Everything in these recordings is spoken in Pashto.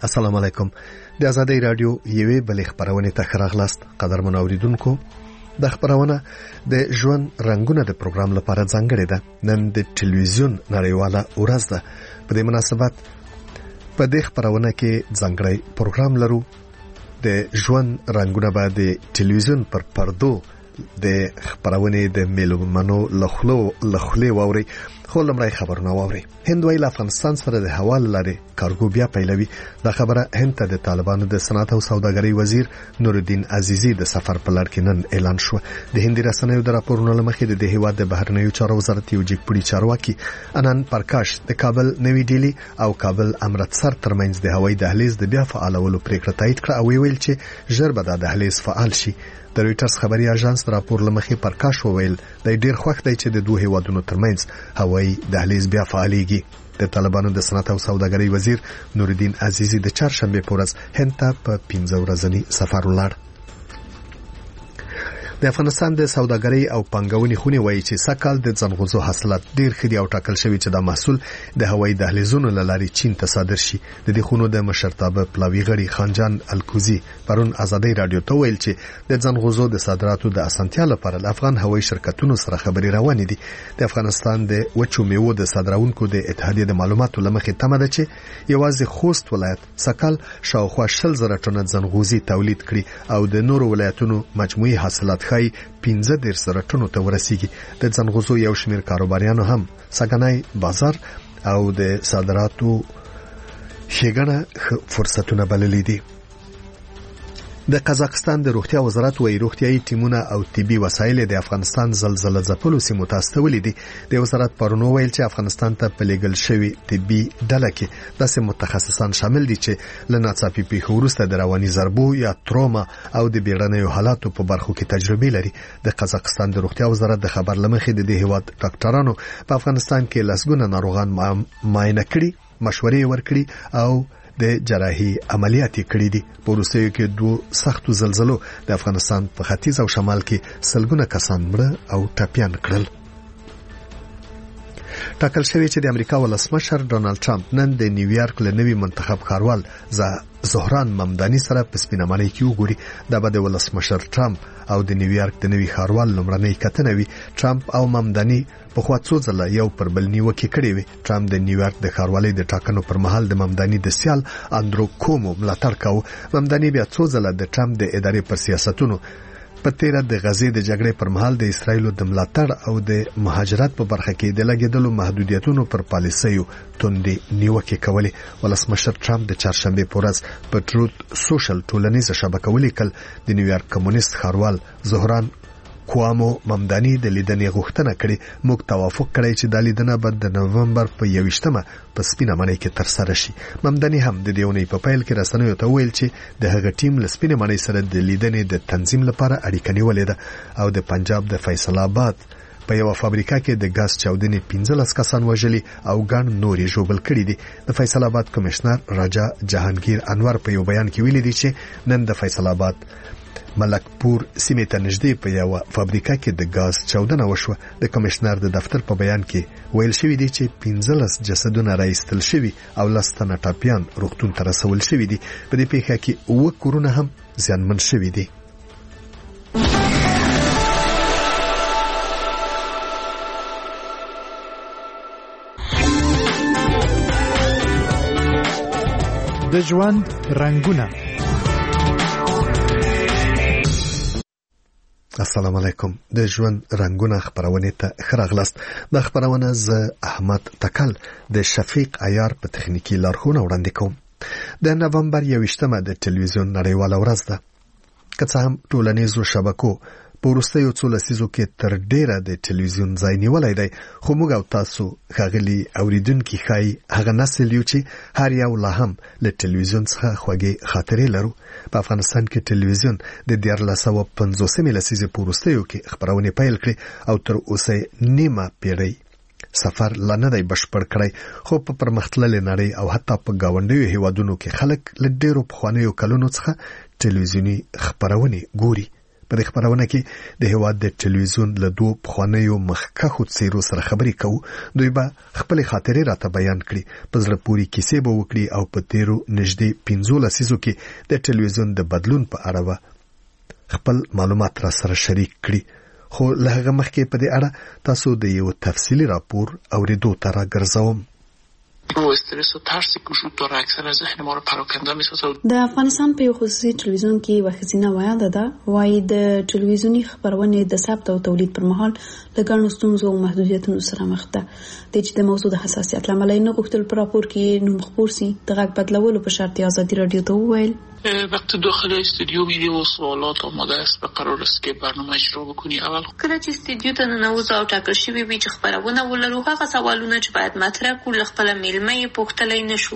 السلام علیکم. د آزادۍ رادیو یوې بلې خبرونې ته راغلاست. قدرمن اوریدونکو، د خبرونه د ژوند رنگونه د پروګرام لپاره ځانګړې ده. نن د ټلویزیون نړیواله ورځ ده. په دې مناسبت په دې خبرونه کې ځانګړی پروګرام لرو. د ژوند رنگونه به د ټلویزیون پر پردو د خبرونه د میلمنو لخلې واوري. خو لمړی خبرونه واوري. هند ویل افغانستان سره د حواله لري کارګو بیا پیلوي. دا خبره هند ته د طالبانو د صنعت او سوداګرۍ وزیر نورالدین عزیزی د سفر په لړ کې نن اعلان شو. د هندي رسنیو د راپورونو لمخې د هیواد د بهرنیو چارو وزارت یو جګپړي چارواکي انان پرکاش د کابل نوی ډیلی او کابل امرتسر ترمنځ د هوایي دهلیز د بیا فعالولو پریکړه تایید کړه او ویل چې ژر به دا دهلیز فعال شي. د رويټرز خبري اژانس راپور لمخې پرکاش وویل د ډیر خوښ دی چې د دوه هیوادونو ترمنځ هوایي دهلیز بیا فعاليږي. د طالبانو د صنعت او سوداګرۍ وزیر نورالدین عزیزی د چهارشنبه په ورځ هند ته په 15 ورځنی سفر ولاړ. د افغانستان د سوداګرۍ او پنګونې خونې وایي چې سکهال د ځنغوزو حاصلات ډیر خدي او ټاکل شوی چې د محصول د هوایي دهلیزونو لاري چین ته صادر شي. د دې خونو د مشرتابه پلاوی غړي خانجان الکوزی پرون آزادۍ رادیو ته ویل چې د ځنغوزو د صادراتو د اسانتیا لپاره د افغان هوایي شرکتونو سره خبري روانې دي. د افغانستان د وچو میوو د صادرونکو د اتحادیې د معلوماتو لمخې تمه ده چې یوازې خوست ولایت سکهال شاوخوا 10,000 ټنه ځنغوزي تولید کړي او د نورو ولایتونو مجموعي حاصلات خای 15,000 ټنو ته ورسیږي. د ځنغوزو یو شمېر کاروباریانو هم سګنای بازار او د صادراتو ښېګڼه فرصتونه بللي دي. د قزاقستان د روغتیا وزارت وايي روغتيایي ټیمونه او طبي وسایل د افغانستان زلزلې ځپلو سیمو ته استولې دي. د وزارت پرونو ویل چې افغانستان ته پلیګل شوی طبي ډله کې داسې متخصصان شامل دي چې لناڅاپي پیښو وروسته د رواني ضربو یا تروما او د بیړنیو حالاتو په برخو کې تجربه لري. د قزاقستان د روغتیا وزارت د خبر لمخې د هیواد ډاکټرانو په افغانستان کې لسګونه ناروغان معاینه کړي، مشورې ورکړي او د جراحي عملیات کړي دي. په وروستیو کې دوه سختو زلزلو د افغانستان په ختیځ او شمال کې سلګونه کسان مړه او ټپيان کړل. ټاکل شوی چې د امریکا ولسمشر ډونالد ټرمپ نن د نیویارک له نوي منتخب کاروال زهران ممداني سره په سپینمانۍ کې وګوري. دا به د ولسمشر ټرمپ او د نیویارک د نوي کاروال لومړنۍ کتنه وي. ټرمپ او ممداني په خوا څو ځله یو پر بل نیوکه کړې وي. ټرمپ د نیویارک د ښاروالۍ د ټاکنو پر مهال د ممداني د سیال اندرو کومو ملاتړ کاوه. ممداني بیا څو ځله د ټرمپ د ادارې پر سیاستونو په تیر د غزې د جګړې پر مهال د اسرایلو د ملاتړ او د مهاجرت په برخه کې د لګیدلو محدودیتونو پر پالیسیو توندې نیوکه کولې. ولسمشر ټرمپ د چهارشنبه په ورځ په ټروت سوشل ټولنیزه شبکه ولیکل د نیویارک کمونیست ښاروال زهران کوامو ممداني د لیدنې غوښتنه کړې. موږ توافق کړی چې د لیدنه به د نومبر په 21مه په سپینمانۍ کې ترسره شي. ممداني هم د دیونې په پیل کې رسنیو ته ویل چې د هغه ټیم له سپینمانۍ سره د لیدنې د تنظیم لپاره اړیکه نیولې ده او د پنجاب د فیصل آباد په یو فابریکه کې د غاز چاودنې 15 کسان وژلي او ګڼ نورې ژوبل کړي دي. د فیصل آباد کمشنر راجا جهانگیر انور په یو بیان کې ویلي دي چې نن د فیصل آباد ملکپور سیمې ته نږدې په یو فابریکه کې د غاز چاودنه وشوه. د کمشنر د دفتر په بیان کې ویل شوی دی چې 15 جسدونه راایستل شوي او 10 تنه ټپيان روغتون ته رسول شوي دي. په دې پیښه کې 9 کورونه هم زیانمن شوي دي. د ژوند رنگونه. السلام علیکم. د ژوند رنگونه خبرونه ته خراغلاست. د خبرونه ز احمد تکل د شفیق عیار په تخنیکی لارښوونه وړاندې کوم. د نومبر 21مه د ټلویزیون نړیواله ورځ ده. که څه هم ټولنیزو شبکو په وروستیو څو لسیزو کې تر ډیره د ټلویزیون ځای نیولی دی، خو موږ او تاسو ښاغلي اوریدونکي ښایي هغه نسل یو چې هر یو لا هم له ټلویزیون څخه خوږې خاطرې لرو. په افغانستان کې ټلویزیون د 1950 لسیزې په وروستیو کې خبرونه پیل کړې او تر اوسه نیمه پیړۍ سفر لا نه دی بشپړ کړی. خو په پرمختللې نړۍ او حتی په گاونډیو هیوادونو کې خلک له ډیرو پخوانیو کلونو څخه ټلویزیوني خبرونه ګوري. په دې خبرونه کې د هیواد د ټلویزیون له دوه پخوانیو مخکښو څیرو سره خبرې کوو. دوی به خپل خاطرې راته بیان کړي، په زړه پورې کیسې به وکړي او په تیرو نږدې 15 لسیزو کې د ټلویزیون د بدلون په اړه خپل معلومات را سره شریک کړي. خو له هغه مخکې په دې اړه تاسو د یو تفصیلی راپور اوریدو ته راګرځوم. استرس و ترسی که وجود داره اکثر از ذهن ما رو پراکنده می‌سازه. د افغانستان په خصوصي ټلویزیون کې وحزینه ویاده ده وايي د ټلویزیونی خبرونه د ثبت او تولید پر مهال د ګڼو ستونزو او محدودیتونو سره مخ ده. د چې د موضوع د حساسیت لامل نه غوښتل پر راپور کې نوم خبر سي د غږ بدلولو په شرط آزادی رادیو ته وویل وقتی داخل استودیو میری و سوالات آماده است و قرار است که برنامه اجرا بکنی. اول کله چې استودیو ته ننوځو او ټاکل شوی وي چې خبرونه ولرو هغه سوالونه چې باید مطرح کړو خپل میلمه یې پوښتلای نشو.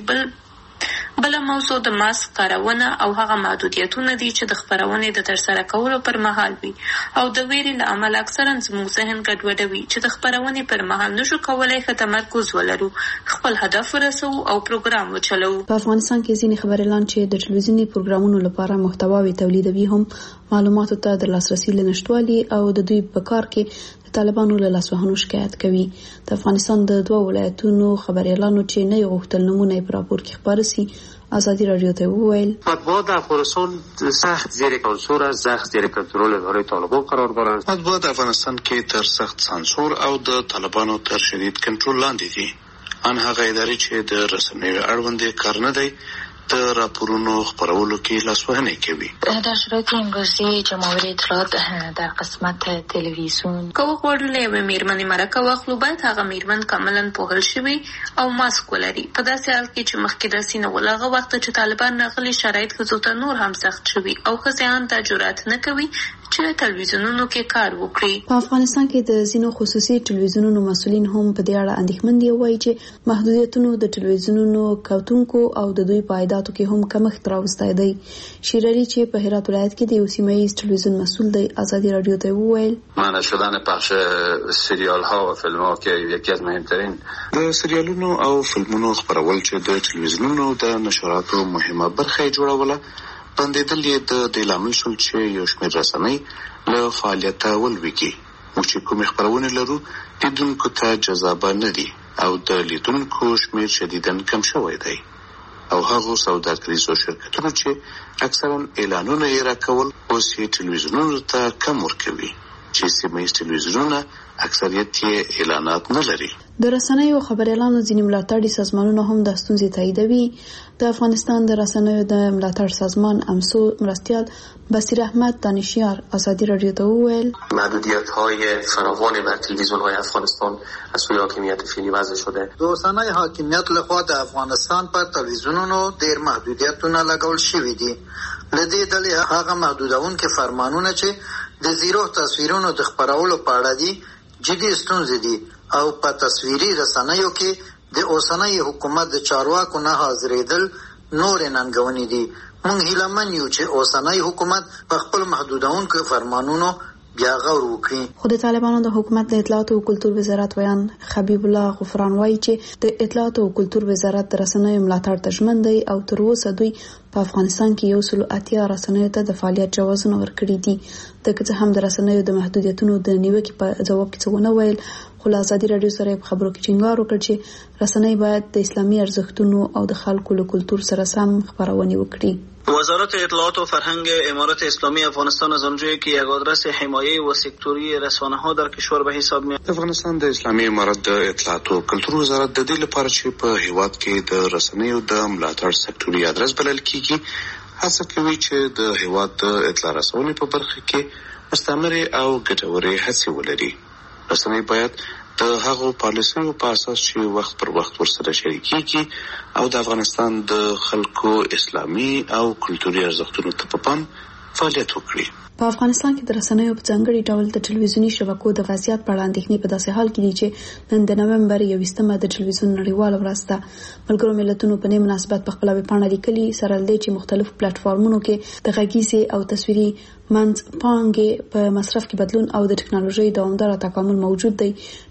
بل موضوع د ماسک کارونه او هغه محدودیتونه دي چې د خبرونې د ترسره کولو پر مهال وي او د ویري له امله اکثرا زموږ ذهن ګډوډوي چې د خبرونې پر مهال نشو کولای ښه تمرکز ولرو، خپل هدف ورسو او پروګرام وچلو. په افغانستان کې ځینې خبريالان چې د ټلویزیوني پروګرامونو لپاره محتواوي تولیدوي هم معلوماتو ته د لاسرسي لنشټوالي او د دوی په کار کې د طالبانو له لاسوهنو شکایت کوي. د افغانستان د دوه ولایتونو خبريالانو چې نه غوښتل نمونه په راپور کې خبر سي آزادی رادیو ته وویل مطبوعات افغانستان سخت زیر سانسور است، سخت زیر کنترل اداره طالبان قرار دارند. مطبوعات افغانستان کې تر سخت سانسور او د طالبانو تر شدید کنټرول لاندې دي. ان هغه ادارې چې د رسنیو اړوند کار نه دی د راپورونو خبرولو کې لاسوهنه کوي. در شرایط امروزی جمهوری اطلاعات در قسمت تلویزیون که وغواړو له میرمنې مرکه واخلو باید هغه میرمن کاملا پوهل شوي او ماسک ولري. په داسې حال کې چې مخکې داسې نه ول هغه وخت چې طالبان راغلي شرایط ښځو ته نور هم سخت شوي او ښځې هم ته جرأت نه کوي چې تلویزیونونو کې کار وکړي. په افغانستان کې د ځینو خصوصي ټلویزیونونو مسؤلین هم په دې اړه اندېښمن دي وایي چې محدودیتونو د ټلویزیونونو کتونکو او د دوی پایداتو کې هم کمښت راوستی دی. شیر علي چې په هرات ولایت کې د یو سیمه ییز ټلویزیون مسؤل دی آزادی رادیو ته وویل مانع شدن پخش سریال ها و فیلم ها که یکی از مهمترین د سریالونو او فلمونو خبرول چې د ټلویزیونونو د نشراتو مهمه برخه جوړوله بندیدل یې د لامل شول چې یو شمېر رسنۍ له فعالیته ولویږي. موږ چې کومې خبرونه لرو لیدونکو ته جذابه نه دي او د لیدونکو شمېر شدیداً کم شوی دی او هغو سوداګریزو شرکتونو چې اکثرا اعلانونه یې راکول اوس یې ټلویزیونونو ته کم ورکوي چې سیمه ییز ټلویزیونونه اکثریت یې اعلانات نه لري. د رسنیو خبريالانو ځینې ملاتړي سازمانونه هم د ستونزې تاییدوي. د افغانستان د رسنیو د ملاتړ سازمان امسو مرستیال بصیر احمد دانشیار آزادی رادیو ته وویل محدودیت‌های فراوانی بر تلویزیون‌های افغانستان از سوی حاکمیت فعلی وضع شده. د اوسنۍ حاکمیت لخوا د افغانستان پر تلویزیونونو ډېر محدودیتونه لګول شوي دي. له دې ډلې هغه محدودونکي فرمانونه چې د زیرو تصویرونو د خپرولو په اړه دي جدي ستونزې دي او په تصویري رسنیو کې د اوسنۍ حکومت د چارواکو نه حاضرېدل نور ننګونې دي. موږ هیلهمن یو چې اوسنۍ حکومت په خپل محدودونکو فرمانونو بیا غور وکړي. خو د طالبانو د حکومت د اطلاعات او کلتور وزارت ویان حبیب الله غفران وایي چې د اطلاعات او کلتور وزارت د رسنیو ملاتړ ته ژمن دی او تر اوسه دوی په افغانستان کې 180 رسنیو ته د فعالیت جوازونه ورکړي دي. د که څه هم د رسنیو د محدودیتونو د نیوکې په جواب کې څه ونه ویل، خو له آزادي رادیو سره په خبرو کې ټینګار وکړ چې رسنۍ باید د اسلامي ارزښتونو او د خلکو له کلتور سره سم خبرونه وکړي. وزارت اطلاعات و فرهنگ امارات اسلامی افغانستان از آنجایی که یک آدرس حمایه و سکتوری رسانه ها در کشور به حساب میاد. افغانستان د اسلامي امارات د اطلاعات او کلتور وزارت د دې لپاره چې په هیواد کې د رسنیو د ملاتړ سکتوري آدرس بلل کیږي هڅه کوي چې د هیواد د اطلاع رسونې په برخه کې مستمرې او ګټورې هڅې ولري. رسنۍ باید د هغو پالیسیو په اساس چې وخت پر وخت ورسره شریکېږي او د افغانستان د خلکو اسلامي او کلتوري ارزښتونو ته په پام فعالیت وکړي. په افغانستان کې د رسنیو په ځانګړي ډول د ټلویزیوني شبکو د وضعیت په اړه اندېښنې په داسې حال کې دي چې نن د نومبر 21 د ټلویزیون نړیواله ورځ ده. ملګرو ملتونو په دې مناسبت په خپل ویبپاڼه لیکلي سره لدې چې مختلفو پلیټفارمونو کې د غږیزې او تصویري منځ پانګې په مصرف کې بدلون او د ټکنالوژي دوامدار تکامل موجود دی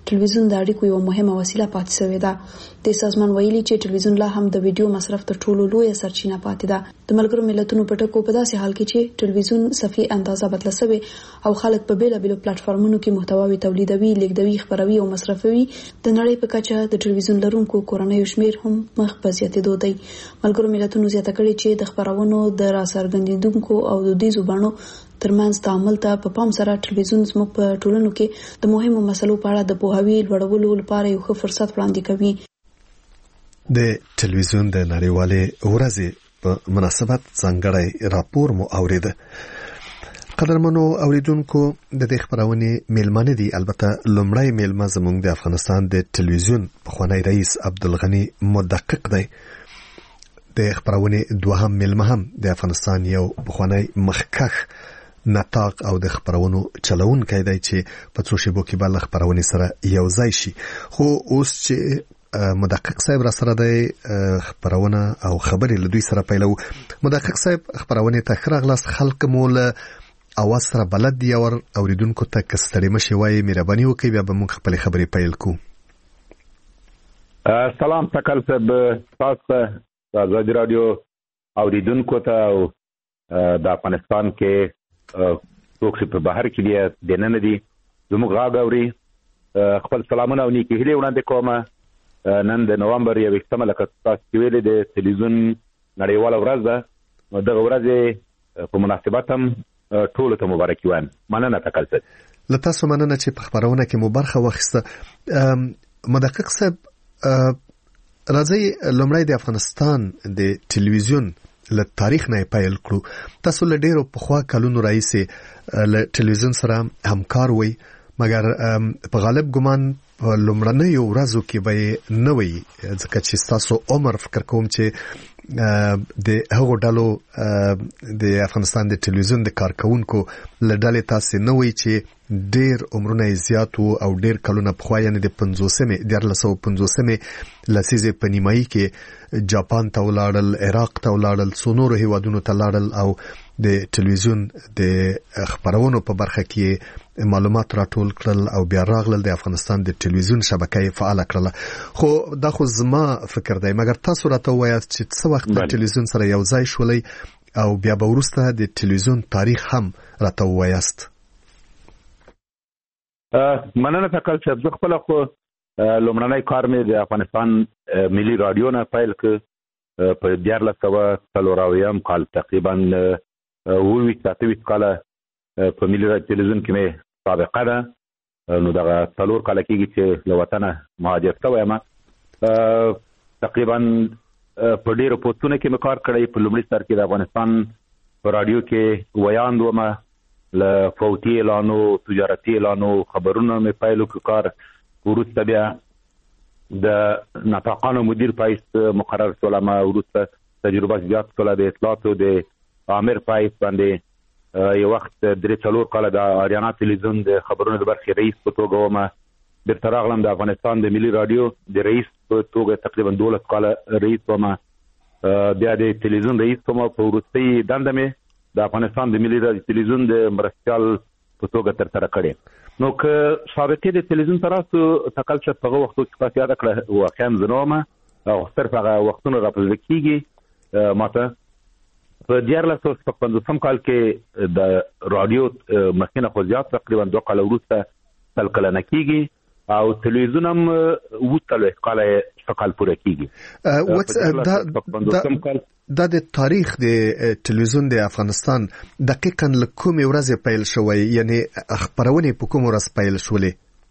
ټلویزیون د اړیکو یو مهمه وسیله پاتې شوې ده. د سازمان ویلي چې ټلویزیون لا هم د ویډیو مصرف تر ټولو لوی سرچینه پاتې ده. د ملګرو ملتونو په ټکو په داسې حال کې چې ټلویزیون صفي اندازه بدله شوی او خلک په بیلابیلو پلیټفارمونو کې محتواوي تولیدوي، لیږدوي، خپروي او مصرفوي، د نړۍ په کچه د ټلویزیون لرونکو کورنیو شمیر هم مخ په زیاتېدو دی. ملګرو ملتونو زیاته کړې چې د خپرونو د راڅرګندېدونکو او دودیزو بڼو ترمنځ تعامل ته په پام سره ټلویزیون زموږ په ټولنو کې د مهمو مسلو په اړه د پوهاوي لوړولو لپاره یو ښه فرصت وړاندې کوي. د ټلویزیون د نړیوالې ورځې په مناسبت ځانګړی راپور مو اوریده. قدرمنو اوریدونکو، د دې خبرونې میلمانه دي. البته لومړی میلمه زموږ د افغانستان د ټلویزیون پخوانی رئیس عبدالغنی مدقق دی. د خبرونې دوهم میلمه هم د افغانستان یو پخوانی مخکښ نطاق او د خبرونو چلونکی دی چې په څو شیبو کې به له خبرونې سره یو ځای شي. خو اوس چې مدقق صاحب را سره دی، خبرونه او خبرې له دوی سره پیلو. مدقق صاحب، خبرونې ته ښه راغلاست. خلک مو له اواز سره بلد دي او اوریدونکو ته که ستړي مشي وایي مهرباني وکړئ، بیا به موږ خپلې خبرې پیل کوو. سلام تکل صاحب، تاسو ازادي رادیو اوریدونکو ته او د افغانستان کې څوک چې په بهر کې دي دننه دي زموږ غږ اوري، خپل سلامونه او نیکې هیلې وړاندې کوم. نن د نومبر 21 لکه تاسو ویلي د ټلویزیون نړیواله ورځ ده. دغه ورځ په مناسبت هم ټولو ته مبارکي وایم. مننه تکل صاحب. له تاسو مننه چې په خبرونه کې مو برخه واخیسته. مدقق صاحب، راځي لومړی د افغانستان د ټلویزیون له تاریخ نه پیل کړو. تاسو له ډیرو پخوا کلونو راهیسې له ټلویزیون سره همکار وئ، مګر په غالب ګمان په لومړنیو ورځو کې به نه وئ، ځکه چې تاسو عمر فکر کوم چې د هغو ډلو د افغانستان د ټلویزیون د کارکونکو له ډلې تاسو نه وئ چې ډیر عمرونه زیات او ډیر کلونه پخوا، یعنی د 1950 لسیزې په نیمایي کې جاپان ته ولاړل، عراق ته ولاړل، څو نورو هیوادونو ته لاړل او د ټلویزیون د خبرونو په برخه کې معلومات راټول کړل او بیا راغلل د افغانستان د ټلویزیون شبکې فعال کړل. خو دا خو زما فکر دی، مګر تاسو راته وایاست چې څه وخت د ټلویزیون سره یو ځای شولای او بیا به وروسته د ټلویزیون تاریخ هم راته وایاست. مننه تکل چې زه خپل خو لومړنی کار مې د افغانستان ملي رادیو نه پیل کړ په 1940 کال، تقریبا 28 کاله په ملي ټلویزیون کې مې سابقه ده. نو دغه 4 کاله کېږي چې له وطنه مهاجر شوی یم. تقریبا په ډېرو پوسټونو کې مې کار کړی. په لومړي سر کې د افغانستان په رادیو کې ویاند وم، له فوتي اعلانو، تجارتي اعلانو، خبرونو مې پیل وکړ کار. وروسته بیا د نطاقانو مدیر پایس مقرر شولم. وروسته تجربه زیات کړله د اطلاعاتو د عامر پایس باندې. یو وخت 3-4 کاله د آریانا ټلویزیون د خبرونو د برخې رئیس په توګه وم. بیرته راغلم د افغانستان د ملي رادیو د رئیس په توګه، تقریبا 12 کاله رئیس وم. بیا د ټلویزیون رئیس وم. په وروستۍ دنده مې د افغانستان د ملي رادیو ټلویزیون د مرستیال په توګه ترسره کړې. نو که سابقې د ټلویزیون سره تکل چې په هغه وختو کې تاسو یاد کړه واقعا زه نه وم او صرف هغه وختونه راپرځ کېږي. ماته په 1955 کال کې د رادیو مخینه خو زیات تقریبا 2 کال وروسته تل کله نه کېږي او ټلویزیون هم 30 کال پوره کېږي. دا د تاریخ د ټلویزیون د افغانستان دقیقاً له کومې ورځې پیل شوی، یعنی خبرونې په کوم ورځ پیل شولې؟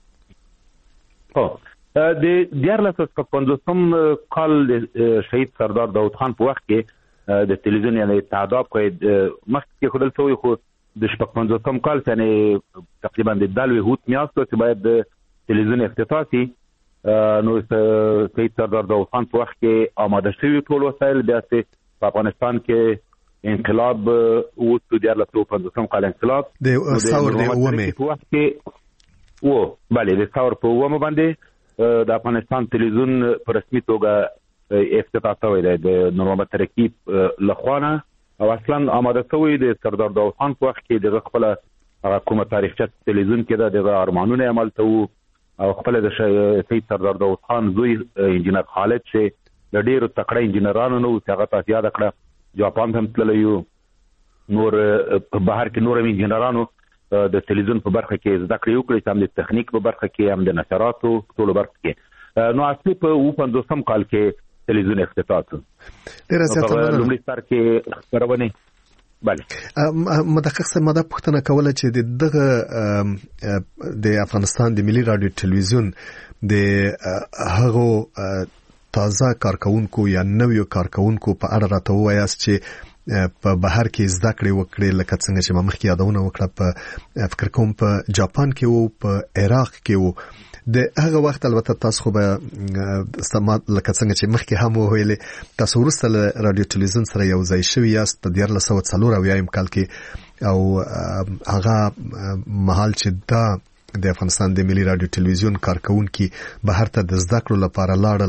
د 1955 کال د شهید سردار داود خان په وخت کې د ټلویزیون یعنی تعداد مخکې خودل شوی، خو د 55 کال یعنی تقریبا د دالوي هوت میاشتو چې باید د ټلویزیون افتتاح شي. نو شهید سردار داود خان په وخت کې آماده شوي ټول وسایل. بیا په افغانستان کې انقلاب وشو، د 1955 کال انقلاب د ثور د اومه په وخت کې بله د ثور په اومه باندې د افغانستان ټلویزیون په رسمي توګه افتتاح شوی دی د نور محمد ترکیب لخوانه او اصلا آماده شوی د سردار داود خان په وخت کې دغه خپل کومه تاریخچه ټلویزیون کې د ارمانونه عمل ته او خپل د سید سردار داود خان زوی انجینر خالد چې د ډیرو تکړه انجینرانو نو هغه تاسو یاد کړه جاپان هم تللی نور بهر کې نور انجینرانو د تلویزیون په برخه کې زده کړې وکړي هم د تخنیک په برخه کې هم د نشراتو ټول برخه کې نو اصلي په 50 کال کې تلویزیون افتتاح شو ډیر زیاته لومړی سر کې خبرونه بله مدقق سم مده پښتنه کوله چې دغه د افغانستان د ملي رادیو تلویزیون د هغه تازه کارکونکو یا نویو کارکونکو په اړه راته وایاست چې په بهر کې زده کړې وکړې لکه څنګه چې مخکې یادونه وکړه په فکر کوم په جاپان کې وو په عراق کې وو د هغه وخت البته تاسو خو به سمات لکه څنګه چې مخکې هم وویلې تاسو ورسره له رادیو تلویزیون سره یو ځای شوي یاست په 1940 کال کې او هغه مهال چې دا د افغانستان د ملي رادیو تلویزیون کارکونکي بهر ته د زده کړو لپاره لاړل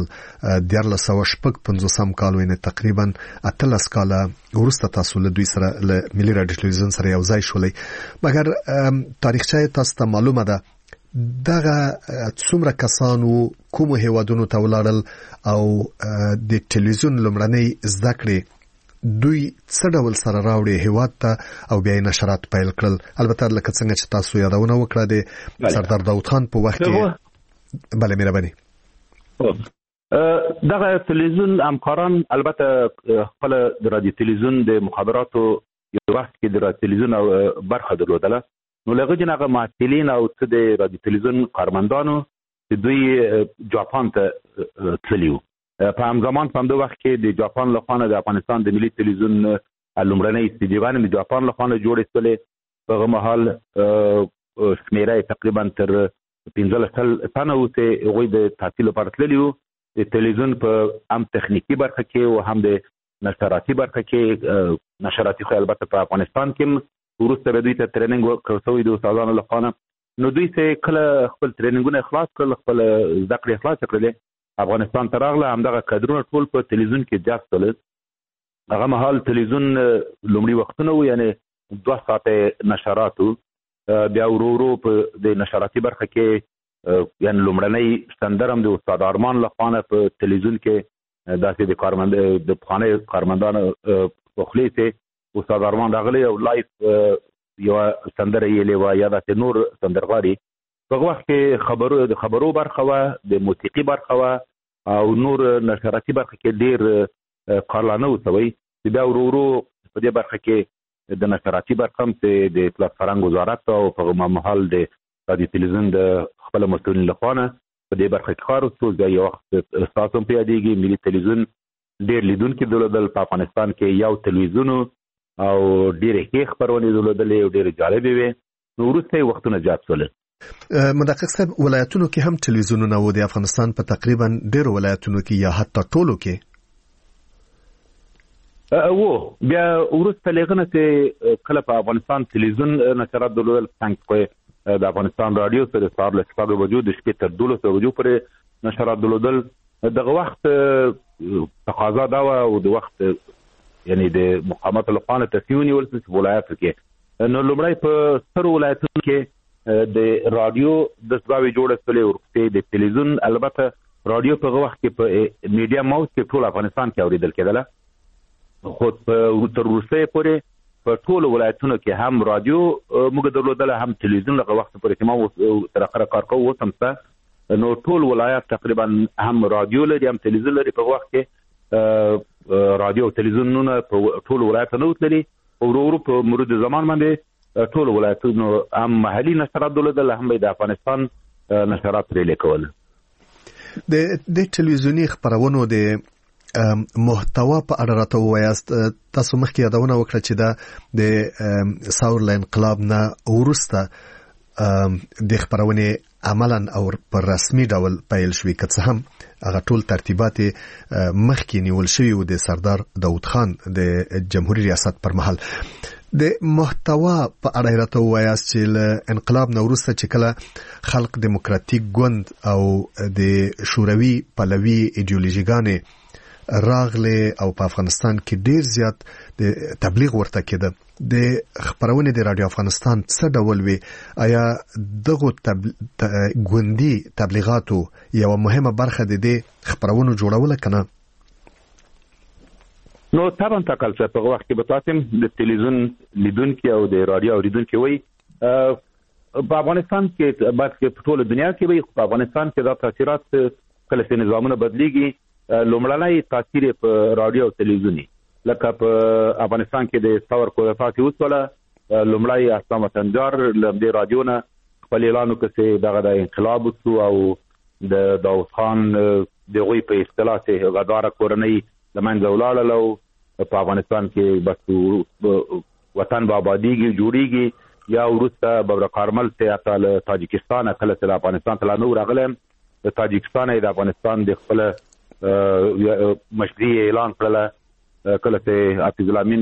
1950 کال وینه تقریبا 13 کال وروسته تاسو له دوی سره له ملي رادیو تلویزیون سره یو ځای شولې مګر تاریخچه تاسو ته معلومه ده دغه څومره کسانو کوم هیوادونو ته ولاړل او د تلویزیون لومړنۍ زده کړې دوی څه ډول سره راوړي هیواد ته او بیا نشرات پیل کړل البته لکه څنګه چې تاسو یادونه وکړه د سردار داود خان په وخت کې بله مهرباني دغه تلویزیون همکاران البته خپل د رادیو تلویزیون د مخابراتو یو وخت کې د رادیو تلویزیون برخه درلودله نو لږ جنغه معتلین او څه د رادیو تلویزیون کارمندانو چې دوی جاپان ته تللیو په هم زمان په همدغه وخت کې د جاپان لخوا د افغانستان د ملي تلویزیون لومړنۍ استدیوګانې د جاپان لخوا جوړې شولې په هغه مهال شمیره تقریبا تر 15 تنه وته هغوی د تحصیل لپاره تللي وو د تلویزیون په هم تخنیکی برخه کې او هم د نشراتي برخه کې نشراتي خو البته په افغانستان کې وروسته به دوی ته ټریننګ ورکړل شوی د استادانو لخوا نو دوی ته کله خپل ټریننګونه خلاص کړل خپل زده کړې خلاص کړلې افغانستان ته راغله همدغه کادرونه ټول په تلویزیون کې جذب شول هغه مهال تلویزیون لومړي وختونه و یعنی 2 ساعته نشراتو بیا ورو په د نشراتي برخه کې یعنی لومړنۍ سندرم د استاد ارمان لخوا په تلویزیون کې داسې د کارمند د خانه کارمندانو په خلی ته استاد ارمان راغلی او لایف یو سندره یې لیوا یا د نور سندرغاري په وخت کې خبرو برخه و د موسیقي برخه و او نور نشراتي برخه کې ډیر کارلانه وسوي بیا ورو په دې برخه کې د نشراتي برخه هم د اطلاعات فرهنګ وزارت او په مهال د رادیو تلویزیون د خپل مسؤلین لخوا په دې برخه کې کار وکړو د یو وخت تاسو په یادېږي ملي تلویزیون ډیر لیدونکو درلودل په افغانستان کې یو تلویزیون او ډیر کې خبرونه درلودل او ډیر جالب وي نو وروسته وختونه زیات شول مدقق صاحب ولایتونو کې هم تلویزیونونه وو د افغانستان په تقریبا ډېر ولایتونو کې یا حتی ټولو کې وو بیا وروسته لغنه چې کله په افغانستان تلویزیون نشرات درلودل څنګه د افغانستان رادیو سره سهار له 6 بجو د شپې تر 12 بجو پورې نشرات درلودل دغه وخت تقاضا دا او د وخت یعنی د مقامات لپاره تصمیم نیول چې ولایت کې نو لومړی په ستر ولایتونو کې د رادیو د سباوي جوړه سولې ورته د تلویزیون البته رادیو په وخت کې په میډیا ماوس کې ټول افغانستان کې اوریدل کېدله خو تر وروسته پورې په ټول ولایتونو کې هم رادیو موږ درلودل هم تلویزیون لږ وخت پورې تمام تر اخره کار کوو تمسه نو ټول ولایت تقریبا هم رادیو لري هم تلویزیون لري په وخت کې رادیو او تلویزیونونه په ټول ولایتونو لري ورو په مرور زمان باندې ټول ولایتونو هم محلي نشرات درلودل هم د افغانستان نشرات لري کول د تلویزیونی خبرونو د محتوا په اړه راته وایاست تاسو مخکې یادونه وکړه چې دا د ثور له انقلاب نه وروسته د خبرونې عملاً او پر رسمي ډول پیل شوې که څه هم هغه ټول ترتیبات مخکې نیول شوي و د سردار داود خان د جمهوریت ریاست پر مهال د محتوا په اړه راته وایاست چې له انقلاب نه وروسته چې کله خلق دیموکراتیک ګوند او د شوروي پلوي ایډیولوژیګانې راغله او په افغانستان کې ډیر زیات د تبلیغ ورته کېده د خبرونه د رادیو افغانستان څه ډول وي آیا دغه ګوندی تبلیغاتو یو مهمه برخه د دې خبرونو جوړول کنه نو طبعا تکل څه په وخت کې به تاسو د تلویزیون لیدونکو او د رادیو اوریدونکو وي په افغانستان کې بعد کې په ټوله دنیا کې وي په افغانستان کې د تاثیرات کله چې نظامونه بدليږي لومړنی تاثیر په رادیو او تلویزیونی لکه په افغانستان کې د ثور کوفاتي وسوله لومړی اسلام وطنجار د رادیوونه خپل اعلان وکړي دغه د انقلاب او د داوود خان دغه په اصطلاح ته غدار کورنۍ لمنځه ولاړل په افغانستان کې بس وطن آبادیږي جوړیږي یا ورسته ببر کارمل ته اټال تاجکستان کله چې افغانستان ته نور راغلم تاجکستان د افغانستان د خپل مشروعي اعلان کړل کله چې حفیظ الامین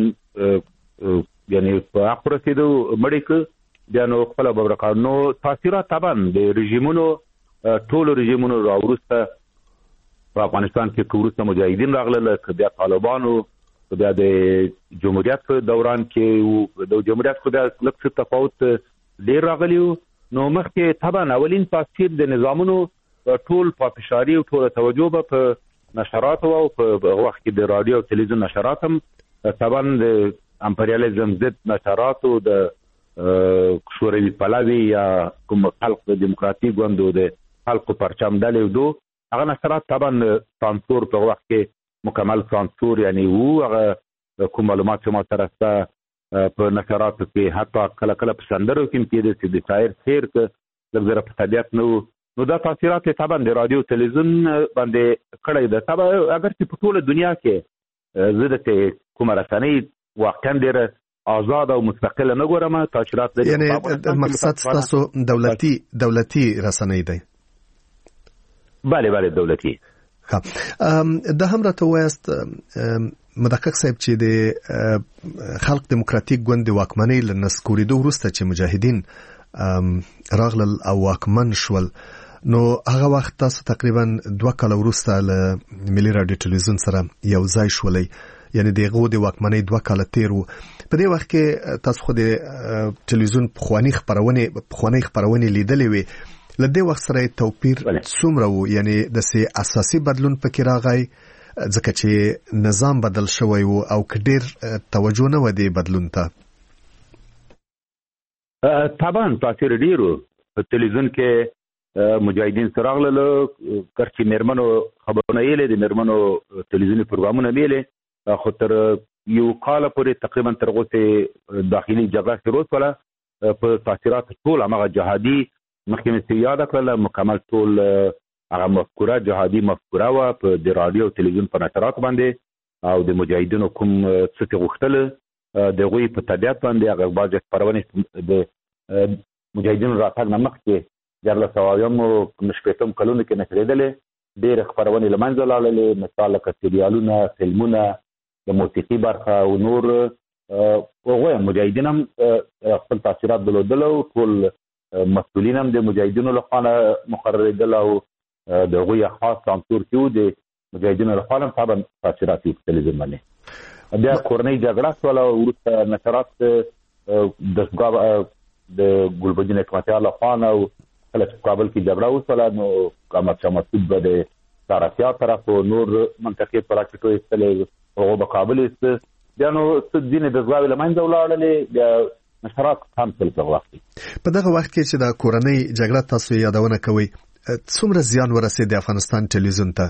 یعنی په اخر رسیدو مړیک بیا نو خپل ببر کارنو تاثیرات طبعا د رژیمونو ټول رژیمونو راورسته په افغانستان کې کورسته مجاهدین راغلل بیا طالبانو بیا د جمهوریت په دوران کې د جمهوریت خو د لکه تفاوت ډیر راغلی نو مخکې طبعا اولین تاثیر د نظامونو ټول په فشاري او ټول توجه په نشرات او په وخت کې د رادیو او تلویزیون نشرات هم طبعا د امپریالیزم ضد نشرات او د شوروي پلاوی یا کوم خلق دیموکراتیک غوندو د خلق پرچم دلې دو هغه نشرات طبعا سانسور په وخت کې مکمل سانسور یعنی هغه کوم معلومات چې ما سره په نشراتو کې حتی کله کله په سندرو کې د شاعر خیر ک لږ په طبيعت نو دا تاثیرات طبعا د رادیو تلویزیون باندې کړی ده طبعا اگر چې په ټوله دنیا کې زده کوم رسنۍ واقعا ډېر آزاد او مستقله نه ګورم تاثیرات لري یعنی مقصد تاسو دولتي رسنۍ دی بله دولتي د هم راته وایست مدقق صاحب چې د خلق دیموکراتیک ګوند واکمنۍ لنسکوریدو وروسته چې مجاهدین راغلل او واکمن شول نو هغه وخت تاسو تقریبا 2 کال وروسته له ملي رادیو تلویزیون سره یو ځای شولې یعنی دغه د واکمنۍ 2 کال تیر وو په دې وخت کې تاسو خو د تلویزیون پخوانی خبرونه لیدلې وي لدې وخت سره توپیر څومره وو یعنی د سي اساسي بدلون پکې راغی ځکه چې نظام بدل شوی وو او کډیر توجه نه ودی بدلون ته طبعا تاثیر ډیرو په تلویزیون کې مجاهدین سراغله کرچی مرمنو خبرونه یې د مرمنو تلویزیونی پروګرامونه بیله خو تر یو کال پورې تقریبا تر اوسه داخلي جګړه شروع کړه په تاثیرات ټول هغه جهادي مخکې یاد کړل مکمل ټول هغه مفکوره جهادي مفکوره وا په د رادیو تلویزیون په نشرات باندې او د مجاهدینو کوم څه غوښتل د غوي په طبيعت باندې هغه باج پرونه د مجاهدینو راتګ نمخ کې جرله سوایوم نشپېتم کلونه کې نشریدلې ډېر خبرونه لمنځه لاړلې مثال لکه سریالونه فلمونه د موسیقي برخه او نور هغه مجاهدین هم خپل تاثیرات درلودل او ټول مسؤلین هم د مجاهدینو لخوا مقرر دي او د غوي خاص سانسور کیو د مجاهدینو لخوا هم طبعا تاثیرات په تلویزیون باندې بیا کورنۍ جګړه سره ورته نشرات د ګلبدین حکمتیار لخوا او کله چې کابل کې جګړه وسوله نو قامت مسعود به د تاریخي طرف نور منطقې پر راکټو استلې او په کابل است بیا نو څه د ځواب لمنځه ولاړلې بیا نشرات هم څه وخت په دغه وخت کې چې د کورنۍ جګړه تاسو یادونه کوي څومره زیان ورسېد د افغانستان ټلویزیون ته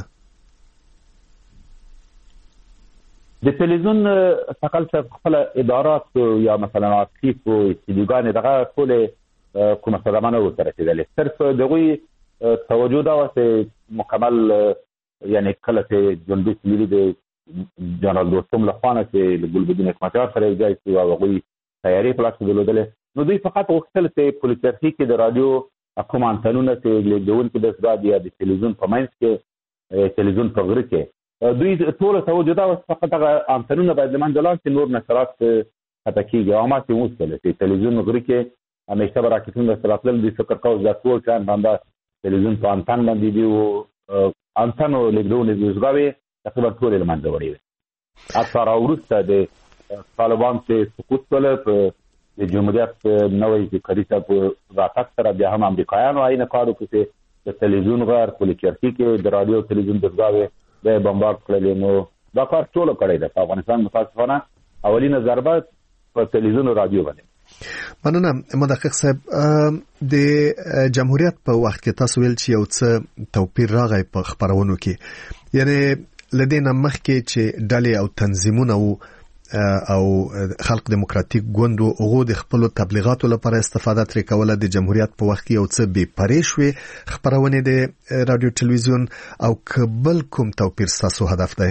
د تلویزیون څخه خپل ادارات یا مثلا آرشیف او استودیوګان دغه ټول کومه صدمه ورته رسیدلې صرف دغه توجه دا وسه مکمل یعنی کله چې جنبي ملي د جنرال دوستم لخوانه چې ګلبدین حکمتیار سره ځای او هغه تیاری پلاس درلودل نو دوی فقط وختل چې پولیټیکي کې د رادیو کوم انټنونه چې لیدون کې د زړه د تلویزیون په منځ کې تلویزیون په غره کې دوی ټول توجه دا فقط هغه انټنونه باید لمن ځلان چې نور نشرات حتی کېږي او ما چې وصل چې تلویزیون غره کې همیشه راکټونه سره د فکر کاوه د ټول چان باندې تلویزیون په انټن باندې دی او انټنو لیدون د زړه تقریبا ټول له منځه وړي اثر وروسته د طالبان چې سقوط کړل په د جمهوریت نوې فکري په راتګ سره بیا هم امریکایانو عین کارو کوي د تلویزیون غیر پولیټیکي کې د رادیو تلویزیون دغاوې د بمبارد کړل نو دا کار ټول کړی د افغانستان متاسفانه اولینه ضربه په تلویزیون او رادیو باندې. مننه مدقق صاحب، د جمهوریت په وخت کې تاسو ویل چې یو څه توپیر راغی په خبرونو کې، یعنی لدينا مخکې چې ډلې او تنظیمونه او خلق دموکراتیک ګوند او د خپل تبلیغاتو لپاره استفاده ترې کوله، د جمهوریت په وخت کې یو څه بې پرې شوې خبرونه د رادیو تلویزیون، او کبل کوم توپیر تاسو هدف دی؟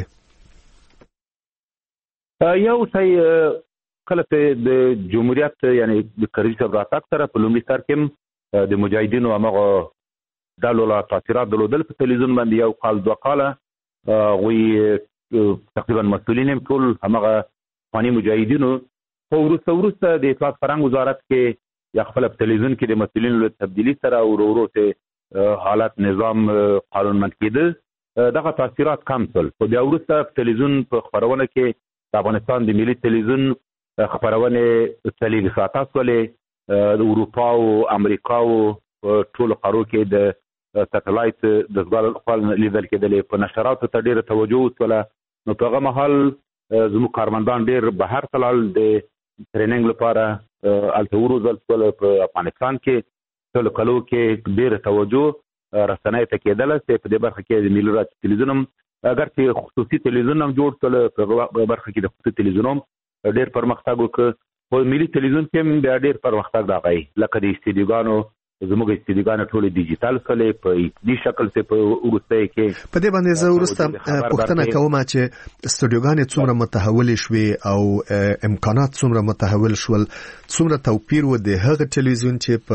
یو ځای کله د جمهوریت یعنی د کرزي صاحب راتګ سره په لومړي سر کې د مجاهدینو هغه ډلو لا تاثیرات درلودل په تلویزیون باندې، یو کال دوه کاله وی تقریبا مسؤلین هم ټول هغه افغاني مجاهدینو خو وروسته د اطلاعات فرهنګ وزارت کې یا خپل تلویزیون کې د مسؤلینو له تبدیلی سره ورو ته حالت نظام قانونمند کېده، دغه تاثیرات کم شول. خو بیا وروسته تلویزیون په خبرونه کې د افغانستان د ملي تلویزیون خبرونه تلویزیون ساعت ولې د اروپا او امریکا او ټول قارو کې د سټلایټ د خپل لیدل کېدل په نشراتو ته ډیره توجه وکړه. نو په هغه مهال زموږ کارمندان ډیر بهر تلل د ټریننګ لپاره الته ورزل په افغانستان کې ټول کلو کې ډیر توجه رسنۍ ته کېدل چې په دې برخه کې د ملي رادیو تلویزیون اگر چې خصوصي تلویزیون هم جوړ کړل، په برخه کې د خصوصي تلویزیون ډیر پرمختګ وکړ، خو ملي تلویزیون کې بیا ډیر پرمختګ راغی، لکه د استدیوګانو زموږ استدیوګانو ټول ډیجیټل کړي په دې شکل څه په ورسته کې. په دې باندې زه ورسته پوښتنه کوم چې استودیوګانې څومره متحول شوي او امکانات څومره متحول شول، څومره توپیر و د هغه تلویزیون چې په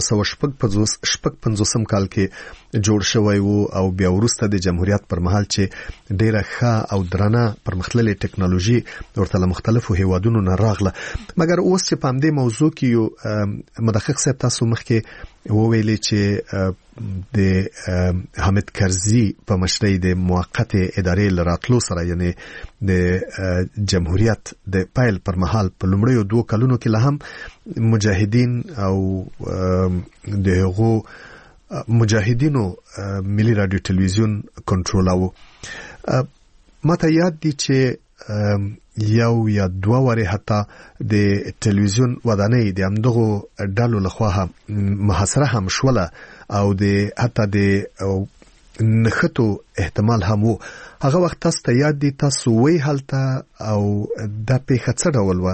1955 کال کې جوړ شوی وو او بیا ورسته د جمهوریت پر مهال چې ډیره ښه او درنه پرمختللې ټکنالوژي ورته مختلفو هیوادونو نه راغله. مګر اوس چې په دې موضوع کې یو مدقق صاحب تاسو مخکې وویلې چې د حامد کرزي په مشرۍ د موقت ادارې لراتلو سره، یعنی د جمهوریت د پایل پر مهال په لومړیو 2 کلونو کې له هم مجاهدین او دغه مجاهدینو ملي رادیو تلویزیون کنټرولوي. ماته یاد دي چې یو یا 2 واره حتی د تلویزیون ودانۍ د همدغه ډلو لخوا محاصره هم شوله او د حتی د نخټو احتمال هم وو. هغه وخت تاسو ته یاد دي تاسو وی هلته او د پیښه څه ډول و؟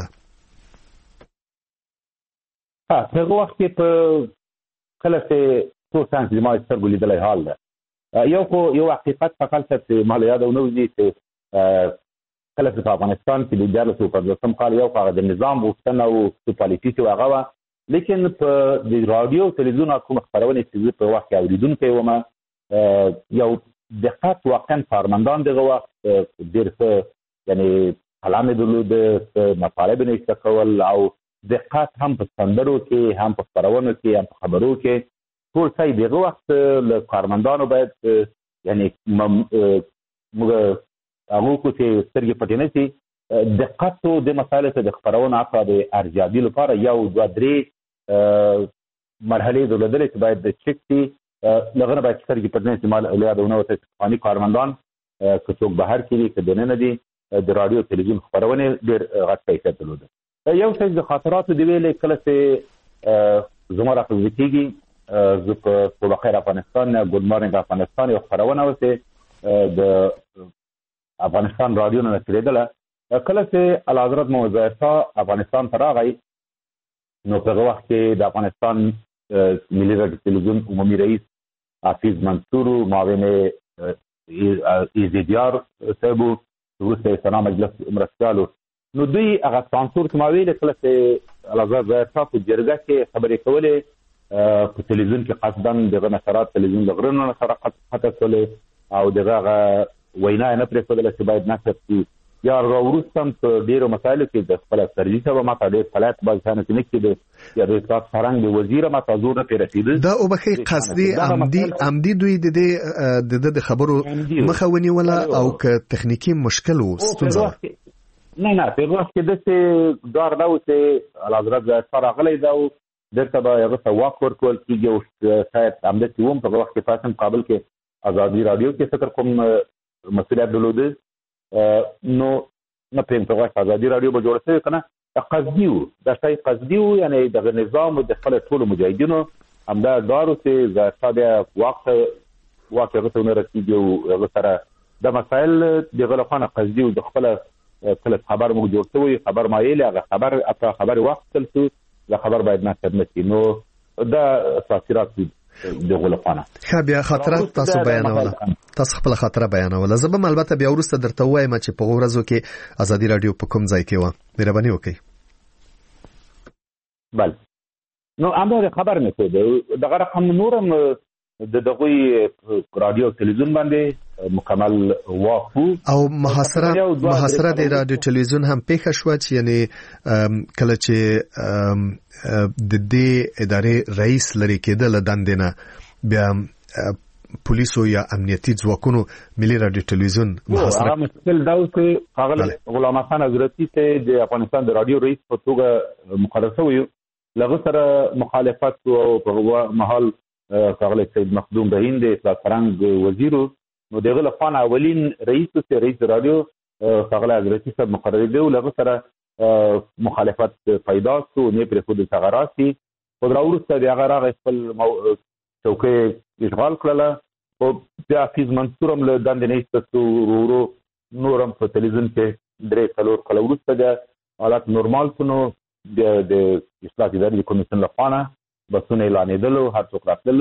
هغه وخت په کله چې څو سانس د ما سترګو لیدلې حال ده، یو حقیقت فقط چې مال یاد او نو دي چې کله چې په افغانستان کې د 1950 کال یو هغه د نظام وختنه او پالیټي چې هغه، لیکن په د رادیو تلویزیون کوم خبرونه چې په وخت کې اوریدونکو ومه یو دقت واقعا کارمندان دغه وخت ډېر څه یعنی علامه درلود مطالب نه استکول او دقت هم په سندرو کې هم په خبرونو کې هم په خبرو کې ټول ځای دغه وخت له کارمندانو باید یعنی موږ هغه کو چې سترګې پټې نه شي دقت د مسایلو ته د خبرونو اصلا د ارزیابي لپاره 1 2 3 مرحله درلودل چې باید د چک شي، لغونه باید سترګې پټې نه شي. مال اولیاءونه او افغاني کارمندان که څوک بهر کې دي که دننه دي د رادیو تلویزیون خبرونه ډېر غټ کیفیت درلود. یو څه د خاطراتو دی ویلې کله چې زما راځي کېږي زه په صبح خیر افغانستان ګډ مارنګ افغانستان یو خبرونه وسه د افغانستان رادیو نه تریدله، کله چې اعلیحضرت موضوع افغانستان ته راغی نو په هغه وخت کې د افغانستان ملي رادیو تلویزیون عمومي رئیس حافظ منصور معاون ایزیدیار صاحب وروسته سنا مجلس مرستیالو نو دوی هغه سانسور سماوي کله چې اعلیحضرت په جرګه کې خبرې کولې په تلویزیون کې قصداً دغه نشرات تلویزیون د غرونو سره خطه کولې او دغه وینا نه پرې کول چې باید نشر شي یا وروسته په ډیرو مسایلو کې د خپل سرجی سره ما ته ډېر فلات بلځانه کې نکړي د یا د اطلاعات څرنګ د وزیر ما ته زور نه پیرسیده دا او بخي قصدي عمدي دوی د خبرو مخاوني ولا او ک تخنیکی مشکل او ستونزه نه په وخت کې د څه دار دا او څه حضرت سره غلې دا درته به هغه ته واک ورکول کېږي او شاید همدې کوم په وخت کې تاسو مقابل کې ازادي رادیو کې فکر کوم مسؤلیت درلوده نو نه پېم په وخت ازادي رادیو به جوړ شي کنه قصدي و دا شای قصدي و یعنی د نظام د خپل ټول مجاهدینو همدا دارو چې زړه وخت هغه نه رسیدي او هغه سره د مسائل د غلطانه قصدي او د خپل خبر موږ جوړ شوی خبر مایل هغه خبر وخت تلته د خبر باید نه خدمت نو دا تاثیرات د غلطانه بیا خاطرات تاسو بیانوله تاسو خپل خاطره بیانوله زبم البته بیا ورسته درته وایم چې په ورځو کې ازادي رادیو په کوم ځای کې و مهرباني وکړئ بل نو امر خبر نه کېده دغه رقم نورم د دغه رادیو تلویزیون باندې مکمل واقف او محاصره د رادیو تلویزیون هم پیښه شو چې یعنی کله چې د دې ادارې رئیس لري کېدل دندنه بیا پولیسو یا امنیتي ځواکونو ملي رادیو تلویزیون محاصره مشکل دا و چې هغه غلام خان حضرتي ته د افغانستان د رادیو رئیس په توګه مقرر شوی لغه سره مخالفت او په محل کاغله سید مخدوم بهین د اطلاعات فرنګ وزیرو نو دغه لپاره اولین رئیس رادیو کاغله حضرتي صاحب مقرر دی او لغه سره مخالفت پیدا شو نه پر خود ثغراتي خو راوړسته د هغه راغ خپل چوکۍ اشغال کړله او بیا فیض منصورم له دندې نه ایستو ورو نورم په تلویزیون کې درې څلور کله وروسته د حالت نورمال شنو د اصلاح اداري کمیسیون لپاره بسونه اعلانېدل هر څوک راتلل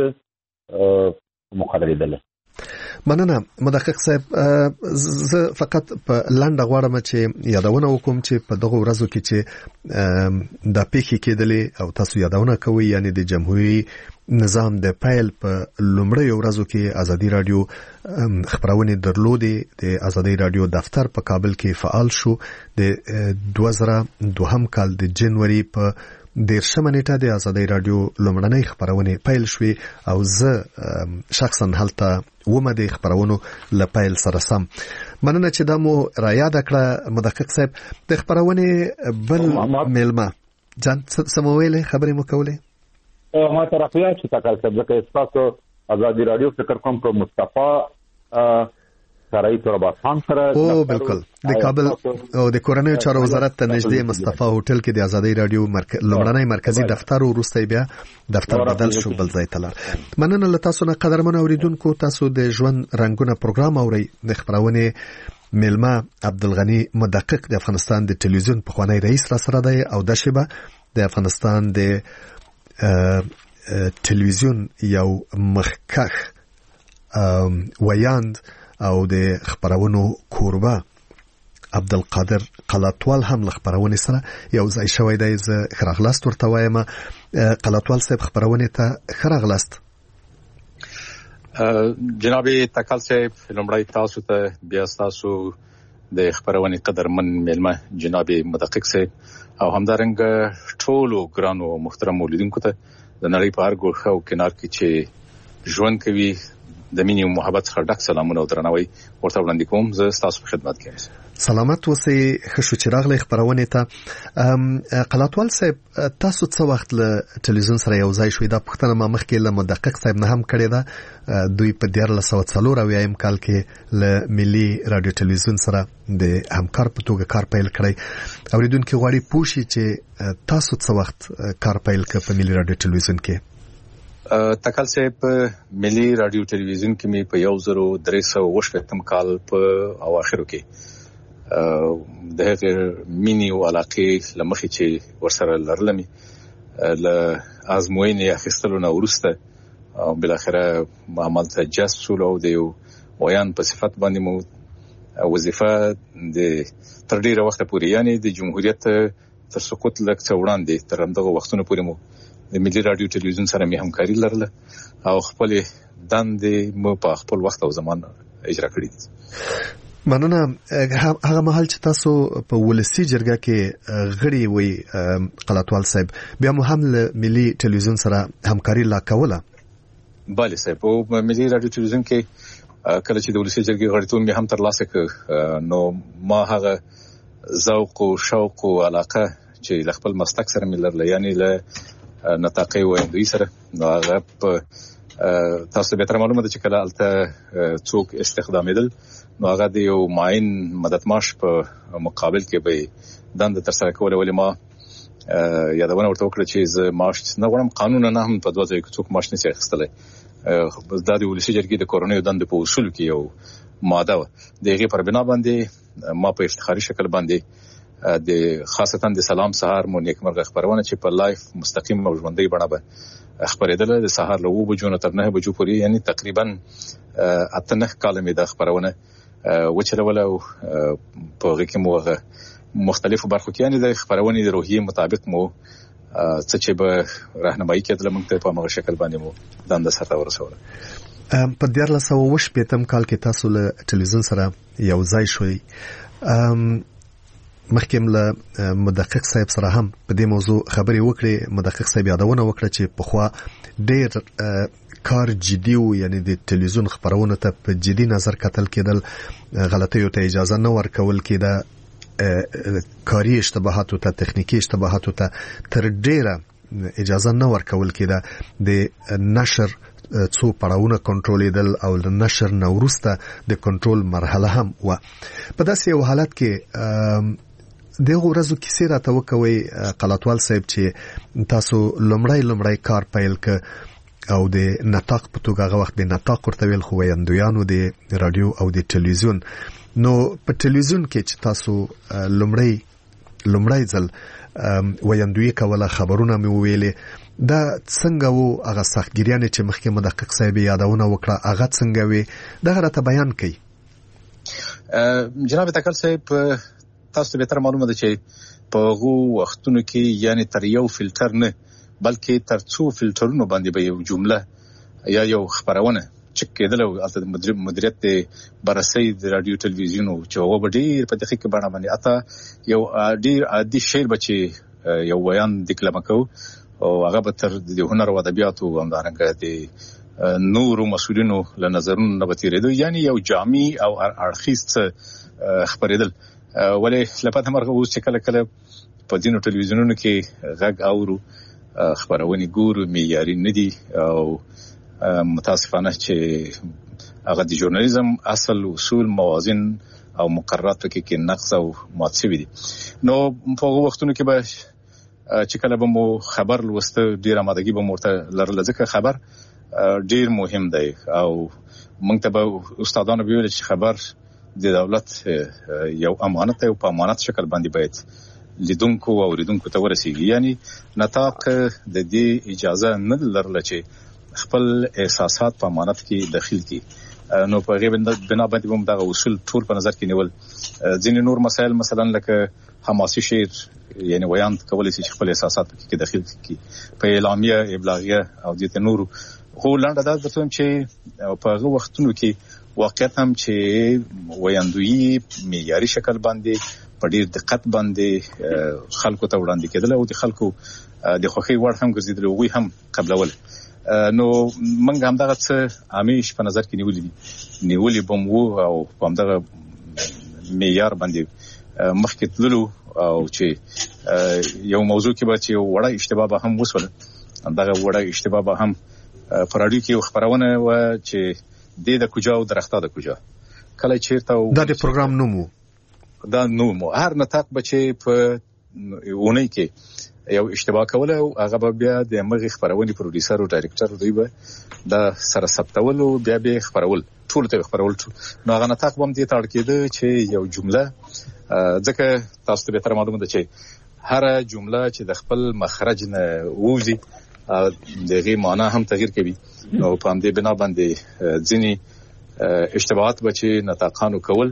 مقرریدل مننه مدقق صاحب زه فقط په لاندې غواړم چې یادونه وکوم چې په دغه ورځو کې چې د پیښې کېدلې او تاسو یادونه کوي یعنی د جمهوریت نظام د پایل په لومړی ورځو کې ازادي رادیو خبرونه درلودې د ازادي رادیو دفتر په کابل کې فعال شو د 2002 کال د جنوري په 13 نیټه د ازادي رادیو لومړنۍ خبرونه پیل شوې او زه شخصا هلته ومه د خبرونو لپاره سره سم مننه چې دا مو را یاد کړه مدقق صاحب د خبرونه بل ملما جان سمویل خبرې مو کوله ما طرفیا چې تکل څه ځکه تاسو ازادي رادیو فکر کوم په مصطفی سرای تراباسان سره او بالکل د کابل او د کورنۍ چارو وزارت ته نږدې مصطفی هوټل کې د ازادي رادیو لومړنۍ مرکزی دفتر وروسته بیا دفتر بدل شو بل ځای ته لاړ مننه له تاسو نه قدرمن اوریدونکو تاسو د ژوند رنگونه پروګرام اوري د خبرونه ملما عبدالغنی مدقق د افغانستان د تلویزیون پخوانی رئیس را سره دی او د شبه د افغانستان د تلویزیون یو مخکخ ویاند او د خبرونو کوربه عبدالقادر قلاتوال هم خبرونه سره یو ځای شوی دی ز خراغلاست ورته وایم قلاتوال صاحب خبرونه ته خراغلاست جناب تکل صاحب لمړی تاسو ته بیا تاسو د خبرونه قدرمن ملما جناب مدقق صاحب او همدارنګ ټولو ګرانو محترم اولیدونکو ته د نړۍ په هر ګوښه او کنار کې چې ژوند کوي د مینې او محبت څخه ډک سلامونه او درناوی ورته وړاندې کوم زه تاسو په خدمت کې یم سلامت اوسئ خشو چې راغلی خبرونه ته قلاتوال صاحب تاسو څه وخت له تلویزیون سره یو ځای شوي دا پوښتنه ما مخکې له مدقق صاحب نه هم کړې ده دوی په 1940 کال کې له ملي رادیو تلویزیون سره د همکار په توګه کار پیل کړی اوریدونکو غواړي پوښي چې تاسو څه وخت کار پیل کړ په ملي رادیو تلویزیون کې تکل صاحب ملي رادیو تلویزیون کې می په 1380 کال په اواخرو کې د مینی او علاقه لمخې چې ورسره لرلمي ل ازموینې اخیستلو نه ورسته او بل اخره عمل ته جسول او د ویان په صفت باندې مو وظیفه د تر ډیره وخت پورې یعنی د جمهوریت تر سقوط لک څوړاندې تر همدغه وختونو پورې مو د ملي رادیو تلویزیون سره می همکاري لرله او خپل دندې مو په خپل وخت او زمان اجرا کړې دي مننه. هغه مهال چې تاسو په ولسی جرګه کې غړي وي قلاتوال صاحب، بیا مو هم له ملي ټلویزیون سره همکاري لا کوله؟ بله صاحب، په ملي رادیو ټلویزیون کې کله چې د ولسی جرګې غړیتوب مې هم ترلاسه کړ، نو ما هغه ذوق او شوق او علاقه چې له خپل مسلک سره مې لرله، یعنی له نطاقي ویندوی سره، نو هغه په تاسو به تر معلومه ده چې کله الته څوک استخدامیدل نو هغه د یو معین مددماش په مقابل کې به دنده ترسره کوله. ولې ما یادونه ورته وکړه چې زه معاش نه غواړم، قانونا نه هم په دوه ځایو کې څوک معاش نشي اخیستلی. دا د ولسي جرګې د کورنیو دندو په اصولو کې یو ماده وه، د هغې پر بنا باندې ما په افتخاري شکل باندې د خاصتا د سلام سهار مو نیکمرغه خپرونه چې په لایف مستقیم او ژوندۍ بڼه به خپرېدله د سهار له 7 بجو نه تر 9 بجو پورې، یعنی تقریبا 8 کاله مې دا خپرونه وچلوله او په هغې کې مو هغه مختلفو برخو کې، یعنی د خپرونې د روحیې مطابق مو څه چې به راهنمایي کېدله موږ ته په همغه شکل باندې مو دنده سرته ورسوله. په 1980 کال کې تاسو له ټلویزیون سره یو ځای شوي. مخکې له مدقق صاحب سره هم په دې موضوع خبرې وکړې. مدقق صاحب یادونه وکړه چې پخوا ډېر کار جدي و، یعنی د ټلویزیون خبرونو ته په جدي نظر کتل کېدل، غلطیو ته اجازه نه ورکول کېده، کاری اشتباهاتو ته، تخنیکی اشتباهاتو ته تر ډیره اجازه نه ورکول کېده. د نشر څو پړاوونه کنټرولیدل او د نشر نه وروسته د کنټرول مرحله هم و. په داسې یو حالت کې دغه ورځو کیسې راته وکوي قلاتوال صاحب چې تاسو لومړی کار پیل ک او د نطاق په توګه هغه وخت د نطاق ورته ویل خو ویندویانو د رادیو او د ټلویزیون. نو په ټلویزیون کې چې تاسو لومړی ځل ویندوی کوله، خبرونه مې وویلې، دا څنګه وو؟ هغه سختګیریانې چې مخکې مدقق صاحب یادونه وکړه هغه څنګه وي؟ دغه راته بیان کړئ. جناب تکل صاحب، تاسو ته بهتر معلومه ده چې په هغو وختونو کې یعنی تر یو فلټر نه بلکې تر څو فلټرونو باندې به یو جمله یا یو خبرونه چک کېدل او البته مدیریت د بررسۍ د رادیو ټلویزیون چې هغه به ډېر په دقیق بڼه باندې اته یو ډېر عادي شعر به چې یو بیان دکلمه کوو او هغه به تر د هنر او ادبیاتو همدارنګه د نورو مسؤلینو له نظرونو نه به تېرېدو، یعنی یو جامع او اړخیز خبرېدل. ولې لپاره مرغه اوس چې کله کله په ځینو ټلویزیونونو کې غږ اورو، خبرونه ګورو، معیاري نه دي او متاسفانه چې هغه د ژورنالیزم اصل اصول، موازین او مقررات کې نقص او مات شوي دي. نو په هغو وختونو کې به چې کله به مو خبر لوسته ډېر آمادګي به مو ورته لرله، ځکه خبر ډېر مهم دی او موږ ته به استادانو به ویل چې خبر د دولت یو امانت دی او په امانت شکل باندې باید لیدونکو او اوریدونکو ته ورسیږي. یعنی نطاق د دې اجازه نه لرله چې خپل احساسات په امانت کې داخل کی. نو په هغې بنا باندې به دغه اصول ټول په نظر کې نیول. ځینې نور مسایل مثلا لکه حماسي شعر یعنی ویان کولی شي چې خپل احساسات کې داخل کی په اعلامیه، ابلاغیه او دې نورو. خو لنډه دا درته وایم چې په هغه وختونو کې واقعیت هم چې ویندویي معیاري شکل باندې په ډېر دقت باندې خلکو ته وړاندې کېدل او د خلکو د خوښۍ وړ هم ګرځېدل، هغوی هم قبلول. نو موږ همدغه څه همیش په نظر کې نیولي به مو او په همدغه معیار باندې مخکې تللو او چې یو موضوع کې به چې یو وړه اشتباه به هم وسوله، همدغه وړه اشتباه به هم په راډیو کې یو خبرونه وه چې د کجا او درخته د کجا کله چیرته دا د پروګرام نوم دا نوم هر نطاق به چې په اونۍ کې یو اشتباه کوله او هغه به بیا د مغې خبرونې پروډیوسر او ډایرکټر دوی به دا سره ثبتول او بیا به خبرول ټول ته خبرول. نو هغه نطاق به هم دې ته اړ کېده چې یو جمله، ځکه تاسو ته بهتر معلومه ده چې هر جمله چې د خپل مخرج نه ووځي د هغې معنا هم تغییر کوي. نو په همدې بنا باندې ځینې اشتباهات به چې نطاقانو کول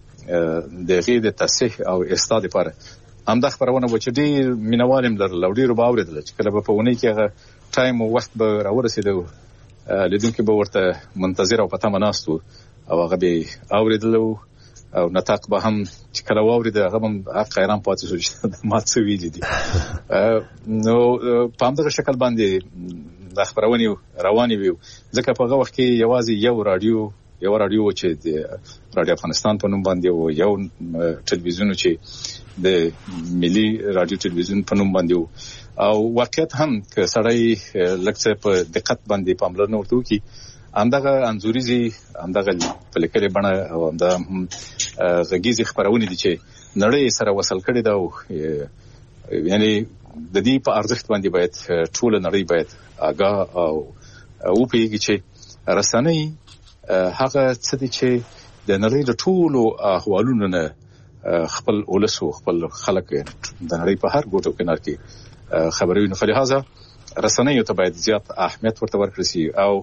د هغې د تصحیح او اصلاح لپاره همدا خبرونه به چې ډېر مینوال هم لرل او ډېرو به اورېدله چې کله به په اونۍ کې هغه ټایم او وخت به راورسېده، لیدونکي به ورته منتظر او په تمه ناست وو او هغه به یې اورېدل او او نطاق به هم چې کله واوري د هغه هم قایران پاتې شو چې ما څه ویلي دي. نو په همدغه شکل باندې د خبرونه رواني وي ځکه په هغه وخت کې یوازې یو رادیو چې د رادیو افغانستان په نوم باندې او یو ټلویزیون چې د ملي رادیو ټلویزیون په نوم باندې او واقعیت هم که سړی لکه په دقت باندې پاملرنه ورته وکړي همدغه انځوريزي همدغه په لیکلې بڼه او همدغه غږیزي خبرونه دي چې نړۍ سره وصل کړي دا یعنی د دې په ارزښت باندې باید ټول نړۍ باید آگاه او پیږي چې رسنۍ هغه څه دي چې د نړۍ د ټولو احوالونو نه خپل ولسو خپل خلک د نړۍ په هر ګوټو کې نارتي خبرونه نو فلهذا رسنۍ ته باید زیات اهمیت ورته ورکړي شي او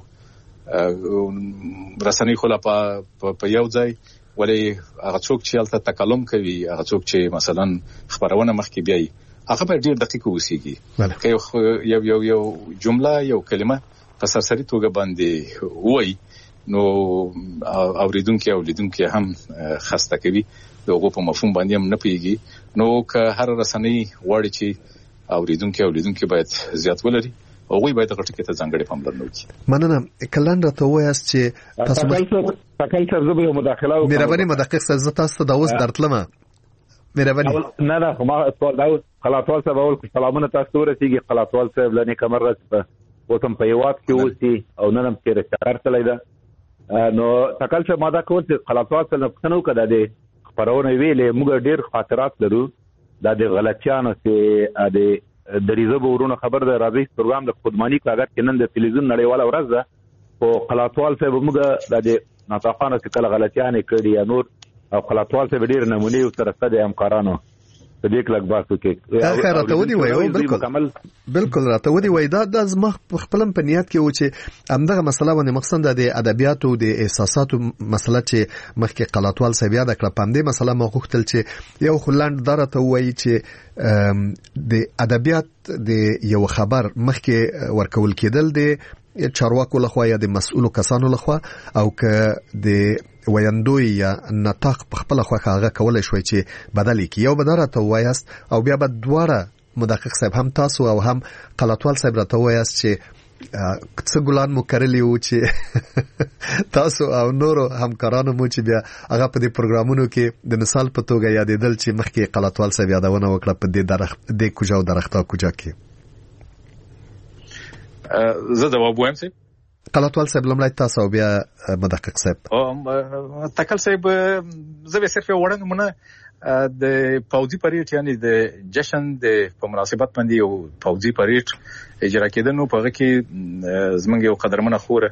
رسنۍ خلا په یو ځای ولې هغه څوک چې البته تکلم کوي هغه څوک چې مثلا خبرونه مخکې بیاي هغه به ډیر دقیق وسیږي که یو جمله یو کلمه په سرسری توګه باندې وای نو اوریدونکو او لیدونکو هم خسته کوي دغه په مفهوم باندې هم نه پیږي نو که هر رسنۍ وړي چې اوریدونکو او لیدونکو باید زیات ولري او غوي باید غټه کې ته ځانګړي پاملرنه وکړي. مننه کلان راته وایاست چې تاسو تکل سره زه مداخله وکړم. مهرباني مدقق سره تاسو ته د اوس درتلمه مهرباني نه ما سوال قلاتوال صاحب اول سلامونه تاسو ورسیږي قلاتوال صاحب لنی کمر په وتم په یوات کې اوسي او نن هم تیر کار تلای دا نو تکل څه ماده کول چې قلاتوال صاحب څنګه کړه د خبرونه ویلې موږ ډیر خاطرات لرو دا د غلطیانو چې د ریزو ورونو خبر د راځي پروګرام د خودمانی کاغذ کې نن د تلویزیون نړیواله ورځ ده او قلاتوال صاحب موږ د ناطقانو چې کله غلطیانې کړي یا نور او قلاتوال صاحب ډیر نمونه او سره د همکارانو په دې کلک باسو کې راته ودی وای بالکل راته ودی وای دا زما خپلم په نیت کې و چې همدغه مسله باندې مقصد د ادبیاتو د احساساتو مسله چې مخکې قلاتوال صاحب یاد کړ پاندې مسله مو غوښتل چې یو خلاند درته وای چې د ادبیات د یو خبر مخکې ورکول کېدل د چارواکو لخوا یا د مسؤلو کسانو لخوا او که د ویندوی یا نطاق په خپل خوخه هغه کولای شوی چې بدلی کی یو بدرته وایست او بیا به دواړه مدقق صاحب هم تاسو او هم قلاتوال صاحب راته وایست چې څه ګلان مو کړلی و چې تاسو او نورو همکارانو مو چې بیا هغه په دې پروګرامونو کې د مثال په توګه یادېدل چې مخکې قلاتوال صاحب یادونه وکړه په دې کوجا او درختا کوجا کې زه جواب وایم سي قلاتوال صاحب لمړی تاسو او بیا مدقق صاحب تکل صاحب زه به صرف وړاندې د پاوزي پریټ یعنی د جشن د په مناسبت باندې یو پاوزي پریټ اجرا کېده نو په هغه کې زمونږ یو قدرمنه خوره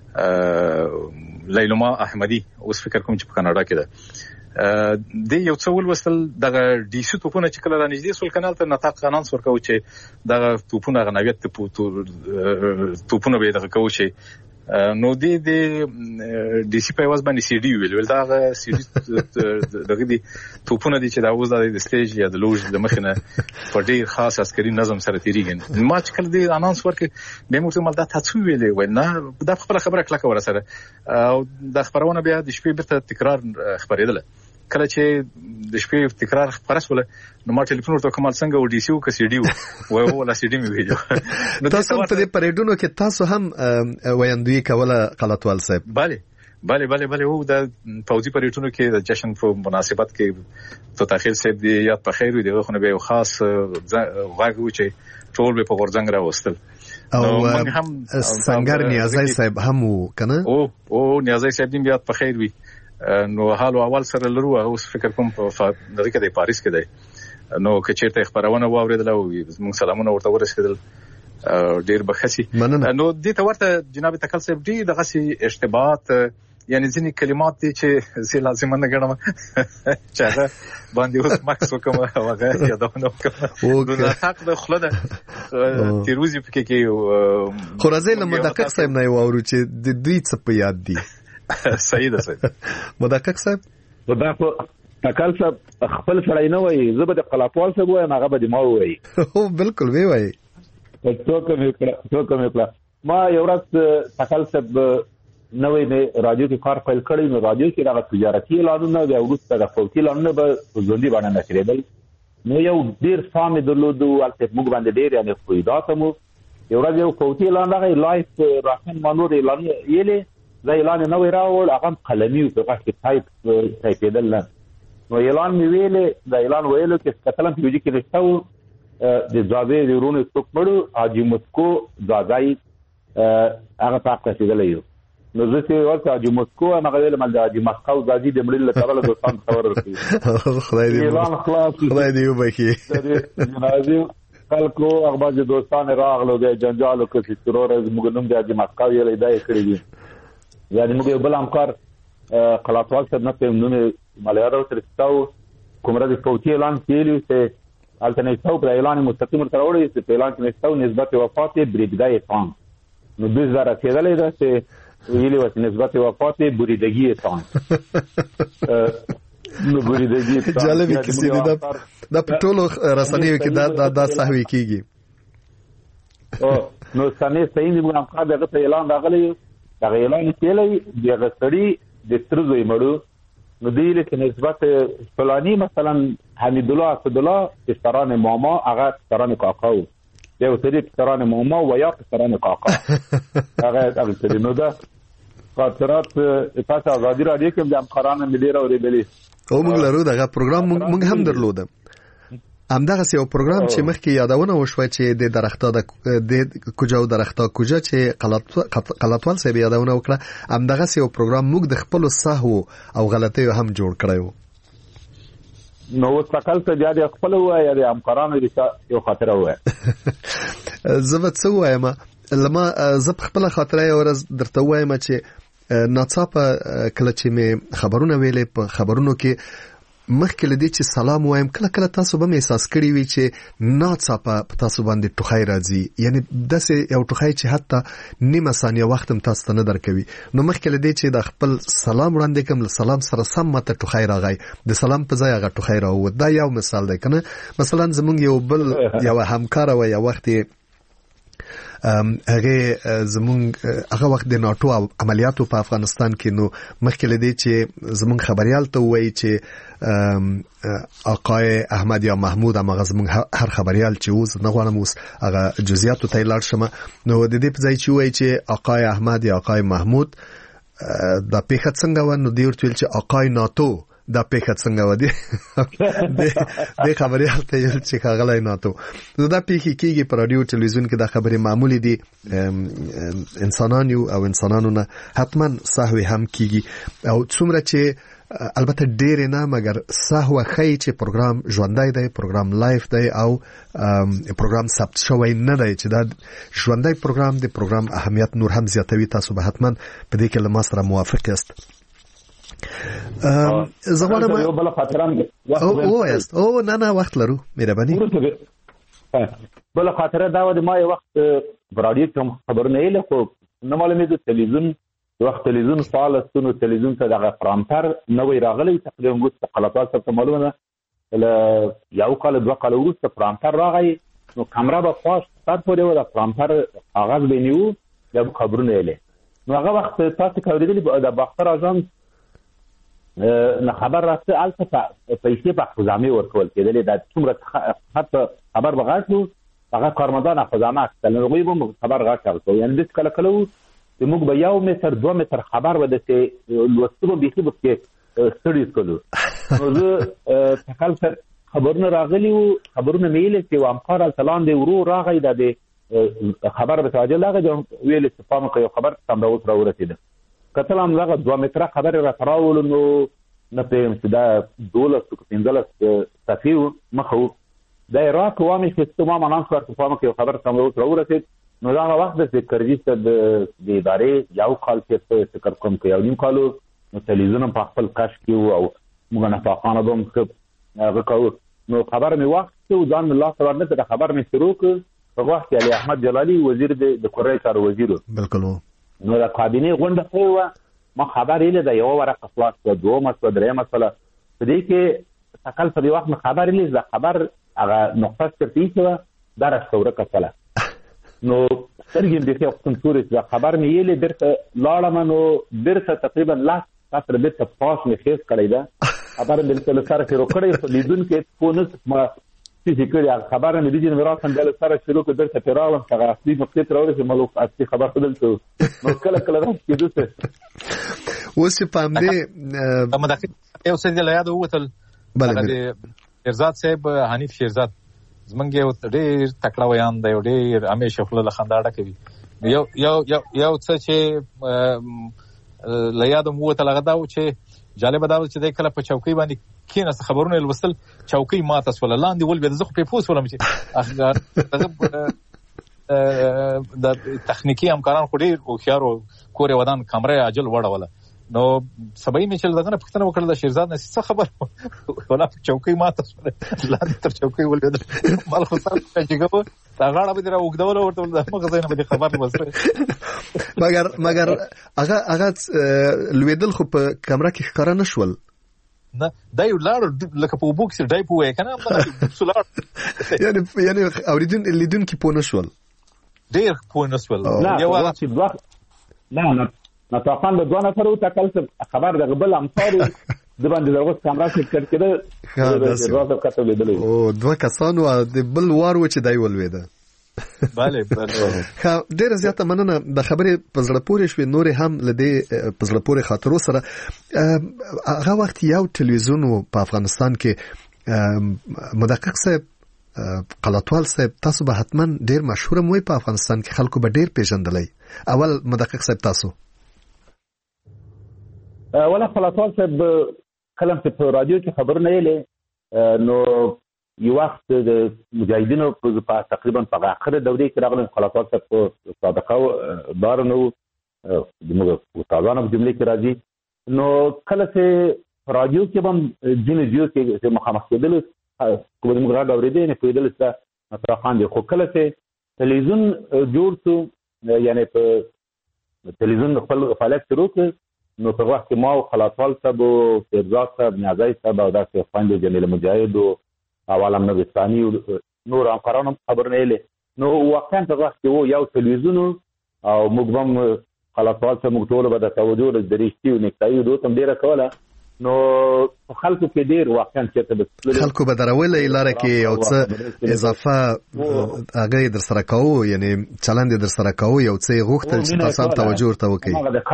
لیلما احمدی اوس فکر کوم چې په کاناډا کې ده د یو څو ولوستل دغه ډي سي توپونه چې کله را نږدې سول کانال ته نطاق قانون ورکو چې دغه توپونه غنویت توپونه به دغه کوي چې نو د ډي سي په واس باندې سي ډي ویل دا سي ډي دغه دي توپونه دي چې دا اوس د سټیج یا د لوژ د مخنه په ډیر خاص عسکري نظم سره تیریږي ما چې کله د اناونس ورکه به موږ مل دا تاسو ویلې وای نه دا خبره کلکه ور سره او د خبرونه بیا د شپې بیرته تکرار خبرېدله کله چې د شپې تکرار خبرسوله نو ما ټلیفون ورته کومال څنګه و ډي سي او ک سي ډي و ولا سي ډي مې ویلو نو تاسو په دې پریډونو کې تاسو هم ویندوی کوله قلاتوال صاحب بله او د پاوزي پریډونو کې د جشن په مناسبت کې تو تاخير صاحب دی یاد په خیر وي دغه خو نه به خاص غاغو چې ټول به په ورځنګ راوستل او څنګه نیازای صاحب هم کنه او نیازای صاحب دې یاد په خیر وي نو حال اول سره لرو اوس فکر کوم په دغه کې د پاریس کې دی نو که چیرته خبرونه واوریدل او موږ سلامونه ورته ورسېدل ډیر بخسي نو دې ته ورته جناب تکل صاحب دی دغه سي اشتباهات یعنی ځینې کلمات دي چې زه لازم نه ګڼم چې هغه باندې اوس ماکس وکم هغه یادونه وکم نو حق د خلده تیروزی پکې کې خو راځي له مدقق صاحب نه وورو چې د دې څه په یاد دي صحیح ده صحیح مدقق صاحب دا تکل صاحب خپل سړی نه وای زه به د قلاتوال صاحب وایم هغه به ما وای او بالکل وی وای څوک مې ما یو ورځ تکل صاحب نوې رادیو کې کار پیل کړی نو رادیو کې هغه تجارتي اعلانونه بیا وروسته د فوتي اعلانونه به ژوندۍ باندې نشریدل نو یو ډیر سامي درلودو البته موږ باندې ډیر یعنی فائدات مو یو ورځ یو فوتي اعلان راغی لایف راکن مانور اعلان یې دا اعلان نو راول هغه قلمي او په کې ټایپېدل نو اعلان می ویلې دا اعلان ویلو چې کتلم په ویډیو کې نشته د ځاوی ورونو څوک مړو اجي مسکو ځاګای هغه پاک کېدل یو نو زه چې ورته اجي مسکو هغه ویل مل اجي مسکو ځاځي د مړل لپاره له دوستان خبر ورکړي خدای دې اعلان خلاص خدای دې وبخي جنازي خلکو هغه د دوستان راغلو د جنجالو کې چې ضرور موږ نوم د اجي مسکو یې لیدای کړی دي یعنی موږ بل همکار قلاتوال څخه نه پېم نو ماليارو ترستاو کومره د فوتي اعلان کېلو چې الټرنیټو پر اعلان مستقیم تر وړي چې اعلان کې نشته نسبت وفات بریګدای تان نو 2000 کېدلې ده چې ویلي وته نسبت وفات بریدګي تان نو بریدګي تان جالب کیسې دي دا په ټولو رسنیو کې دا صحوي کیږي نو سنې صحیح موږ هم کا دغه اعلان راغلی دا اعلان کېلې دغه سړي د ترزوي مړو نو دیله کې نسبت فلانی مثلا حمید الله اسد الله استران ماما هغه استران کاکاو یو سری استران ماما و یا استران کاکا هغه سری نو دا خاطرات تاسو ازادي راډیو کې د همکارانو ملي راوړي او موږ لرو دغه پروګرام موږ هم درلوده همدغه یو پروګرام چې مخکې یادونه وشوه چې د درخته د کوجاو درخته کوجا چې قلاتوال صاحب یادونه وکړه همدغه یو پروګرام موږ د خپل سهو او غلطیو هم جوړ کړو نو وسکل ته بیا د خپل وای د همکارانو یو خاطره وای زبد سو وایم لما زب خپل خاطره ورځ درته وایم چې ناڅاپه کله چې مې خبرونه ویلې په خبرونو کې مخکې لدی چې سلام وایم کله کله تاسو به احساس کړی وي چې ناڅاپه په تاسو باندې ټوخی راځي یعنی داسې یو ټوخی چې حتی نیمه ثانیه وخت هم تاسو ته نه درکوي نو مخکې لدی چې د خپل سلام وړاندې کوم سلام سره سم ماته ټوخی راغی د سلام په ځای هغه ټوخی راو دا یو مثال دی کنه مثلا زمونږ یو بل یو همکار و یو وخت هغه زمونږ هغه وخت د ناتو عملیاتو په افغانستان کې نو مخکې لدی چې زمونږ خبريال ته وایي چې آقای احمد یا محمود هغه زمونږ هر خبريال چې اوس نه غواړم اوس هغه جزئیاتو ته لاړ شم نو د دې په ځای چې وایي چې آقای احمد یا آقای محمود دا پیښه څنګه و نو دی ورته چې آقای ناتو دا پیښه څنګه و دي د خبريال ته چې کاغلای ناتو نو دا پیښه کیږي پر رادیو ټلویزیون کې دا خبرې معمولی دي انسانان یو او انسانانو نه حتما سهوی هم کیږي او څومره چې البته ډیر نه مګر سهو خی چې پروګرام ژوندۍ دی پروګرام لایف دی او پروګرام ثبت شوی نه دی چې دا ژوندۍ پروګرام دی پروګرام اهمیت نور هم زیاتوي تاسو به حتما په دې کې له ما سره موافق یاست زغوانم یو بل خاطره او یاست او نه وخت لرو مهرباني بل خاطره دا و ما یو وخت رادیو کوم خبرونه یې له خو نه معلومه د تلویزیون وخت تلویزیون فعال ستونو تلویزیون ته دغه فرامتر نوې راغلی تقریبا ګوت قلاتات څخه معلومه له یو کال دوه کال وروسته فرامتر راغی نو کیمرا به خاص ستاسو پورې و د فرامتر اغاز بینیو د خبرونه یې نو هغه وخت تاسو کوریدل د باختر اژانس نه خبر راځي البته پیسې په خزامه ورکول کېدل د څومره حتی خبر بغاټو هغه کارمندان خزامه اصل نو غویبم خبر غاټو یعنی د کله کله چې موږ به یو متر 2 متر خبر وده چې لوستو به خو به ستړي کولو نو زه تکل خبرونه راغلی او خبرونه میل چې وامکار السلام دی ورو راغی د خبر به تاجل هغه ویل چې پام کوي خبر تم راورسیده کتل هم هغه 2 متر خبر را تراول نو نه پېم چې دا 12 صفیو مخو دا راک وامه چې ما منان کار په پام کوي خبر تم راورسید نو دا وخت د کرجیسته د ادارې یو کال کې څه کوم کوي او نیم کالو نو تلویزیون په خپل کاش کې او موږ نه پاخانه دوم هغه کو نو خبر می وخت او ځان الله تعالی نه د خبر می شروع په وخت علي احمد جلالی وزیر د کورای کار وزیر بالکل نو د کابینه غونډه خو ما خبر یې د یو ورقه خلاص د دوه مسله درې مسله په دې کې تکل په وخت خبر یې د خبر هغه نقطه ترتیب و درس ورکه کله نو سترګې به کې خپل تورې دا خبر مې یې درته لاړم نو درته تقریبا لاس تاسو به پاس مې خېس کړی دا خبر مې تل سره کې روکړې لیدون کې پونس ما فزیکلی خبر مې دي چې راځم د سره شروع کړ درته پیراوم هغه اصلي نقطې تر ورسې ملوک اصلي خبر بدلته نو کله راځي دوسه اوس پام دې مداخله یو څه دی یاد ووتل د شیرزاد صاحب حنیف شیرزاد زمونږ یو ډېر تکړه ویان دی ډېر همیشه خپل له خندا ډکوي یو څه چې له یادم ووتل هغه دا و چې جالبه دا و چې دی کله په چوکۍ باندې کېناسته خبرونه یې لوستل چوکۍ ماته سوله لاندې ولوېده زه خو پرې پوه شولم چې د تخنیکي همکاران خو ډېر هوښیار و کور یې ودان کمره یې عاجل وړوله نو سبا یې مې چې دغه نه پوښتنه وکړله د شیرزاد نه څه خبره ولا چوکۍ ماته سوله لاندې تر چوکۍ ولوېده مال خو سر جګه وه دا غاړه به دې را اوږدوله ورته د همغه ځای نه به دې خبر وسره مګر هغه لوېدل خو په کمره کې ښکاره نه شول نه دا یو لاړ لکه په اوبو کښې ډای په ووایه که نه یعنې لیدونکي پوه نه شول ډېر پوه نه شول نه ناطقان د دوه نفرو تکل خبر د بل امثارو د باندې دغه کیمرا سیټ کړه او دوه کسانو د بل وار و چې دای ولوېده bale ډېر زیاته مننه د خبرې په زړه پورې شوې نورې هم لدې په زړه پورې خاطرو سره هغه وخت یو ټلویزیون په افغانستان کې مدقق صاحب قلاتوال صاحب تاسو به حتما ډېر مشهور موي په افغانستان کې خلکو به ډېر پیژندلای اول مدقق صاحب تاسو ولا قلاتوال صاحب کلم په رادیو کې خبرونه یې نو یو وخت د مجاهدینو په تقریبا په اخر دوره کې راغلم خلافات په سابقه دار نو دغه استادانو په جمله کې راځي نو کله چې رادیو کې هم جنجیو کې مخامخ کېدل کوم موږ راغورې نه پیدل ست اطرافان دي خو کله چې تلویزیون جوړ شو یعنی په تلویزیون خپل فعالیت شروع کړ نو په وخت کې ما خلافات صاحب او شیرزاد صاحب نیازی صاحب او داسې خوند جمیل مجاهد عالم نبستانی نور همکارانو خبر نه لې نو واقعا په وخت کې یو تلویزیون او موږ هم خلاصوال څخه موږ ټول به د توجه د درشتي او نکتایو دوه تم ډیره کوله نو خلکو کې ډیر واقعا چې خلکو به درولې لاره کې یو څه اضافه هغه در سره کوو یعنی چلند در سره کوو یو څه غوښتل چې تاسو هم توجه ورته وکړي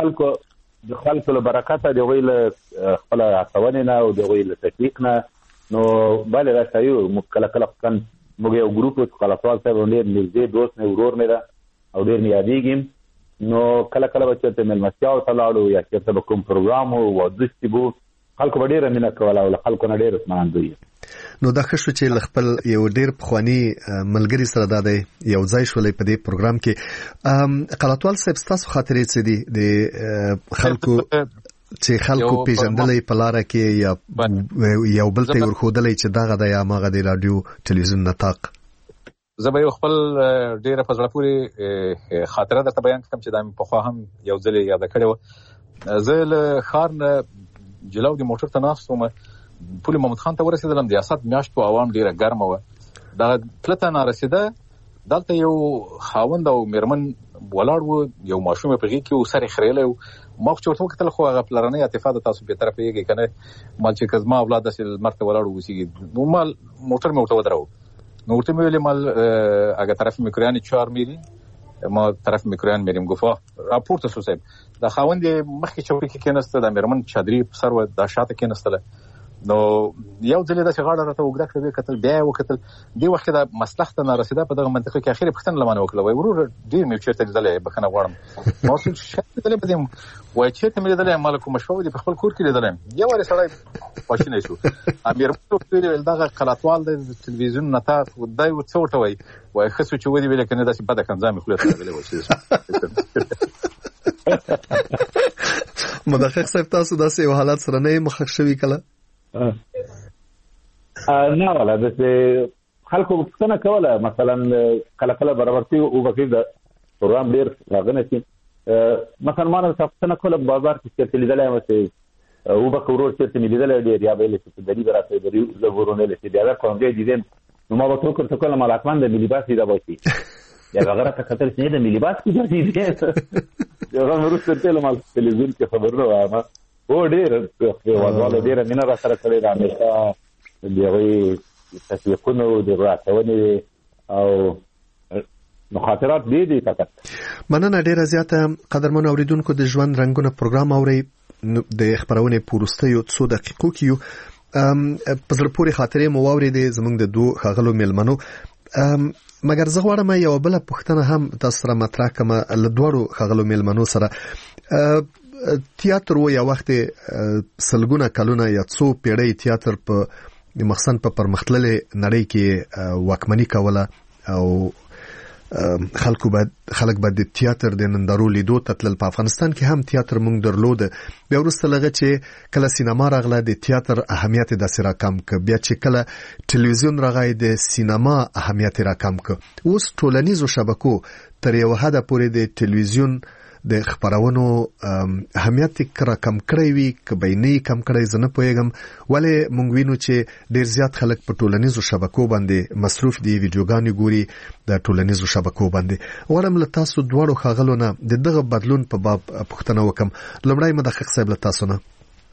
د خلکو له برکته دی ویل خپل هڅونه نه او دی ویل تحقیق نه نو bale دا شایو کله کله کان موږ یو ګروپ خلاصوال صاحب ډېر نږدې دوست نه ورور نه دا او ډېر نیادېږم نو کله کله چې ملمستیا او تلاړو یا چې به کوم پروګرام او ودستي بو خلکو ډېر مینه کوله او خلکو نه ډېر اسمان دوی نو دا خښو چې خپل یو ډېر پخوانی ملګری سره دا دی یو ځای شولې په دې پروګرام کې قلاتوال صاحب تاسو خاطرې څه دي د خلکو چې خلکو پیژندلې په لار کې یا یو بل ته ورخودلې چې دغه د یا ماغه د رادیو ټلویزیون نطاق زه به خپل ډیره په ځړه پوری خاطره درته بیان کوم چې دا په خو هم یو ځل یاد کړو زه له خار نه جلو د موټر ته ناستم پولی محمد خان ته ورسېدلم د یاسات میاشت په عوام ډیره ګرمه و دا پلته نه رسیده دلته یو خاوند او میرمن ولاړ و یو ماشوم په غي کې سره خړېله ما خو چورته کتل خو هغه پلرنه اتفاق تاسو په طرف یې کنه مال چې کزما اولاد د مرته ولاړ وسی نو مال موټر مې وته ودرو نو ورته مې ویل مال هغه طرف میکرانی 4 میلی ما طرف میکران میریم ګفا راپورټ سو صاحب دا خاوند مخکې چوکۍ کې کېنسته د میرمن چادري سر و د شاته کېنستله نو یو ځل د څنګه راته وګړه کړې کتل بیا وکتل دی وخت دا مصلحت نه رسیده په دغه منطقه کې اخیری پښتن لمانه وکړه وای ورور ډیر مې چیرته دلې بخنه غواړم نو څه دلې پدې وای چې ته مې دلې مالکو مشفو دي په خپل کور کې دلې یو واره سړی پښینې شو امیر په ویل دغه قلاتوال د تلویزیون نتا ودای و څه ورته وای خصو چې ودی ویل کنه داسې بده کنځامي خو له دلې وشي مدقق صاحب تاسو داسې حالات سره نه مخ شوي کله نه ولا د خلکو څنګه کوله مثلا کله کله برابرتي او وکړي د پروګرام ډیر راغنه چې مثلا ما څنګه کوله بازار کې چې لیدلای مې او بکورور چې لیدلای ډیر یا به چې د دې راته د زورونه لته دا کوم دی دین نو ما وته کوله ملاتمن د ملي باسي دا وایي یا هغه راته کتل چې د ملي باس کې ځي هغه وروسته ته له تلویزیون کې خبرونه وایم او ډېر وضاله ډېره مینه را سره کړې ده همیشه د هغوی تشویقونه د راټونې او مخاطرات دي فقط. مننه ډیره زیاته قدرمن اوریدونکو د ژوند رنگونه پروګرام اوري د خبرونه پورستیو 2 دقیقو کې په زړه پورې خاطرې مو واورېدې زموږ د دوه خغلو ملمنو مګر زه غواړم یو بل پوښتنه هم تاسو سره مطرح کړم له دوړو خغلو ملمنو سره. تیاتر و یا وخت سلګونه کلونه یا څو پیړۍ تیاتر په مخصن په پرمختللې نړۍ کې واکمنی کوله او خلک بعد د تیاتر د نندارو لیدو تتل په افغانستان کې هم تیاتر مونږ درلود. بیا وروسته لږه چې کله سینما راغله د تیاتر اهمیت د سره کم ک، بیا چې کله ټلویزیون راغی د سینما اهمیت را کم ک. اوس ټولنیزو شبکو تر یو حد پورې د ټلویزیون د خبرونو اهمیت کرا کم کړی وي ک بیني کم کړی زنه پوهیږم ولې مونږ وینو چې ډیر زیات خلک په ټولنیزو شبکو باندې مصروف دي ویډیوګانې ګوري د ټولنیزو شبکو باندې. ورم له تاسو دواړو خاغلونه د دغه بدلون په باب پوښتنه وکم. لومړی مدقق صاحب له تاسو نه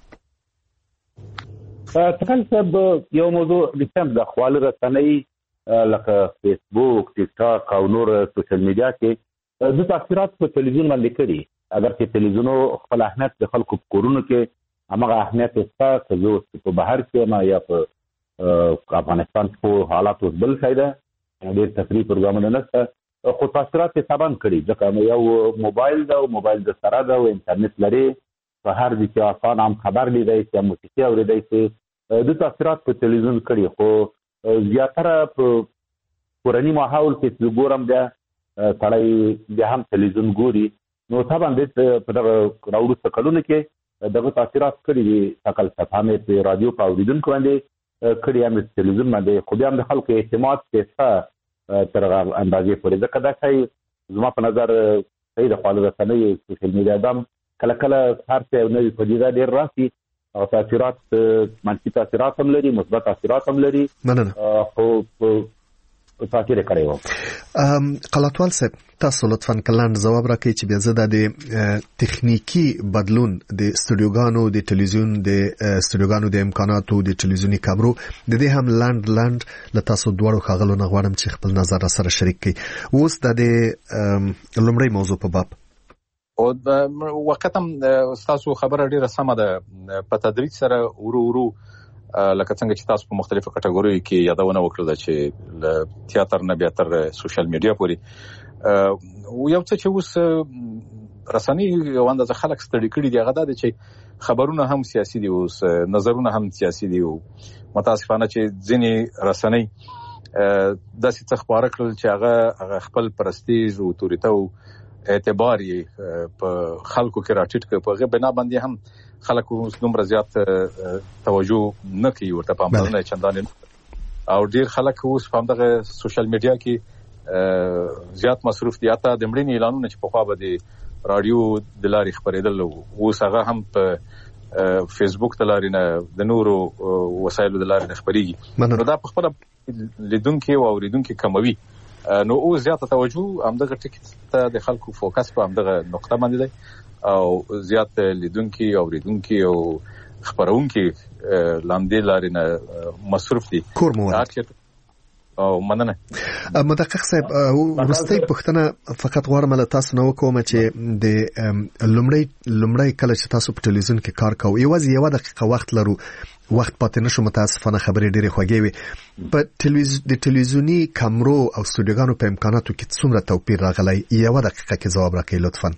تکل صاحب یو موضوع د سم د خپل رسنۍ لکه فیسبوک ټیک ټاک او نور سوشل میډیا کې د تاثیرات په ټلویزیون باندې کړي. اگر چې ټلویزیونو خپل اهمیت د خلکو په کورونو کې هغه اهمیت شته چې زه په بهر کې ما یا په افغانستان په حالات اوس بل ځای ده ډېر تفریح پروګرامونه نشته خو تاثیرات یې طبعا کړي ځکه یو موبایل ده او موبایل د سره ده او انټرنیټ لري په هر ځای کې آسان هم خبر لیدای شي موسیقي اورېدای شي د تاثیرات په ټلویزیون کړي. خو زیاتره په کورني ماحول کې چې ګورم بیا سړی بیا هم ټلویزیون ګوري نو طبعا د په دغه راوروسته کلونو کې دغه تاثیرات کړي دي. سکل صفحه په رادیو په اوریدونکو باندې کړي هم ټلویزیون باندې خو بیا هم د خلکو اعتماد کې تر اندازې پورې ځکه دا شی زما په نظر صحیح د خپل رسنۍ سوشل میډیا دم کله کله هر څه نوې پدیده ډېر راسي او تاثیرات منفي تاثیرات هم لري مثبت تاثیرات هم لري خو تاثیر کړی و. قلاتوال صاحب تاسو لطفاً کلان جواب راکړئ چې بیا زه د تخنیکی بدلون د استودیوګانو د ټلویزیون د استودیوګانو د امکاناتو د ټلویزیونی کامرو د دې هم لاند له تاسو دوړو خاغلو نه غواړم چې خپل نظر سره شریک کړئ. اوس د لومړی موضوع په باب او وختم تاسو خبره ډیره سمه ده په تدریج سره ورو لکه څنګه چې تاسو په مختلفو کټګوریو کې یادونه وکړه چې ل تیاتر نه بیا تر سوشل میډیا پورې یو څه چې اوس رسنۍ یو اندازه خلک ستړي کړي دي هغه د چې خبرونه هم سیاسي دي اوس نظرونه هم سیاسي دي او متاسفانه چې ځینې رسنۍ داسې څه خبره کړل چې هغه خپل پرستیژ او توریته او اعتبار یې په خلکو کې راټیټ کړ په هغه بنا باندې هم خلکو دومره زیات توجه نه کوي ورته پاملرنه چندان او ډیر خلک اوس په دغه سوشل میډیا کې زیات مصروف دي. حتی د مړینې اعلانونه چې په خوا به د رادیو د لارې خبرېدل اوس هغه هم په فیسبوک د لارې نه د نورو وسایلو د لارې نه خبرېږي نو دا په خپله لیدونکي او اوریدونکي کموي نو اوس زیاته توجه همدغه ټکي ته د خلکو فوکس په همدغه نقطه باندې دی او زیات لیدونکي او اوریدونکي او خبرونکي لاندې لارې نه مصروف دي. کور مو او مننه مدقق صاحب ورستۍ پښتنه فقط غواړم له تاسو نو کوم چې د لومړی کله چې تاسو په ټلویزیون کې کار کوئ یوازې یو دقیقه وخت لرو وخت پاتې نشو متاسفانه خبرې ډېرې خوږې وي په د ټلویزیونی کامرو او استودیوګانو په امکاناتو کې څومره توپیر راغلی یو دقیقه کې جواب راکړئ لطفا.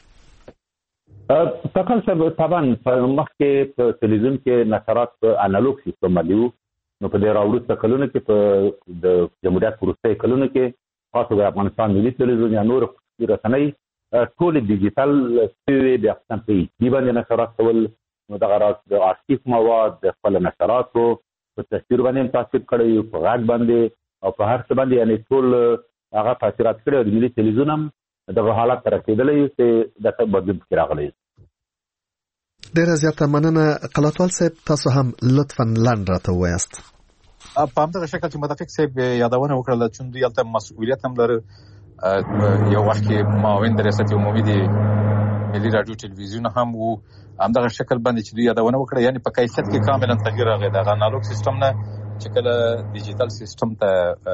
تکل صاحب طبعا په مخکې په ټلویزیون کې نشرات په انالوګ سیستم باندې نو په دې راوروسته کلونو کې په د جمهوریت وروستي کلونو کې خاصه د افغانستان ملي ټلویزیون یا نور رسنۍ ټول ډیجیټل شوي د افغانستان په دی باندې نشرات کول نو دغه راز د آرشیف مواد د خپل نشراتو په تصویر باندې تاثیر کړی په غږ باندې او په هر څه باندې یعنی ټول هغه تاثیرات کړی د ملي ټلویزیون هم دغه حالت رسیدلی چې د بدلون کې راغلی. ډیره زیاته مننه قلاتوال صاحب تاسو هم لطفا لاند راته وایاست. په همدغه شکل چې مدقق صاحب یادونه وکړه چې دوی البته مسؤلیت هم لري یو وخت کې معاون ریاست عمومي د ملي رادیو ټلویزیون هم وو. همدغه شکل باندې چې دوی یادونه وکړه، یعنی په کیفیت کې کاملا تغییر راغی. د انالوګ سیستم نه چې کله ډیجیټل سیستم ته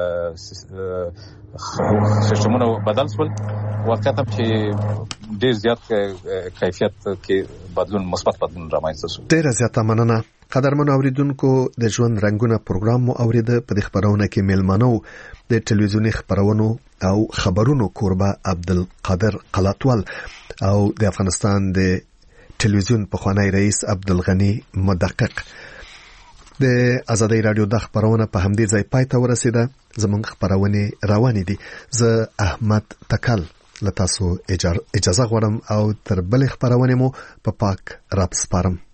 سیستمونه بدل شول، واقعا چې ډیر زیات کیفیت کې بدلون، مثبت بدلون رامنځته شو. ډیر زیاته مننه. قدرمن اوریدونکو، د ژوند رنگونه پروګرام مو اوریده. په دې خبرونه کې میلمانو د ټلویزیوني خبرونو او خبرونو کوربه عبدالقادر قلاتوال او د افغانستان د ټلویزیون پخوانی رئیس عبدالغنی مدقق. د آزادۍ رادیو د خبرونه په همدې ځای پای ته ورسیده. زموږ خبرونه روانې دي. زه احمد تکل له تاسو اجازه غواړم او تر بل خبرونه مو په پاک رب سپارم.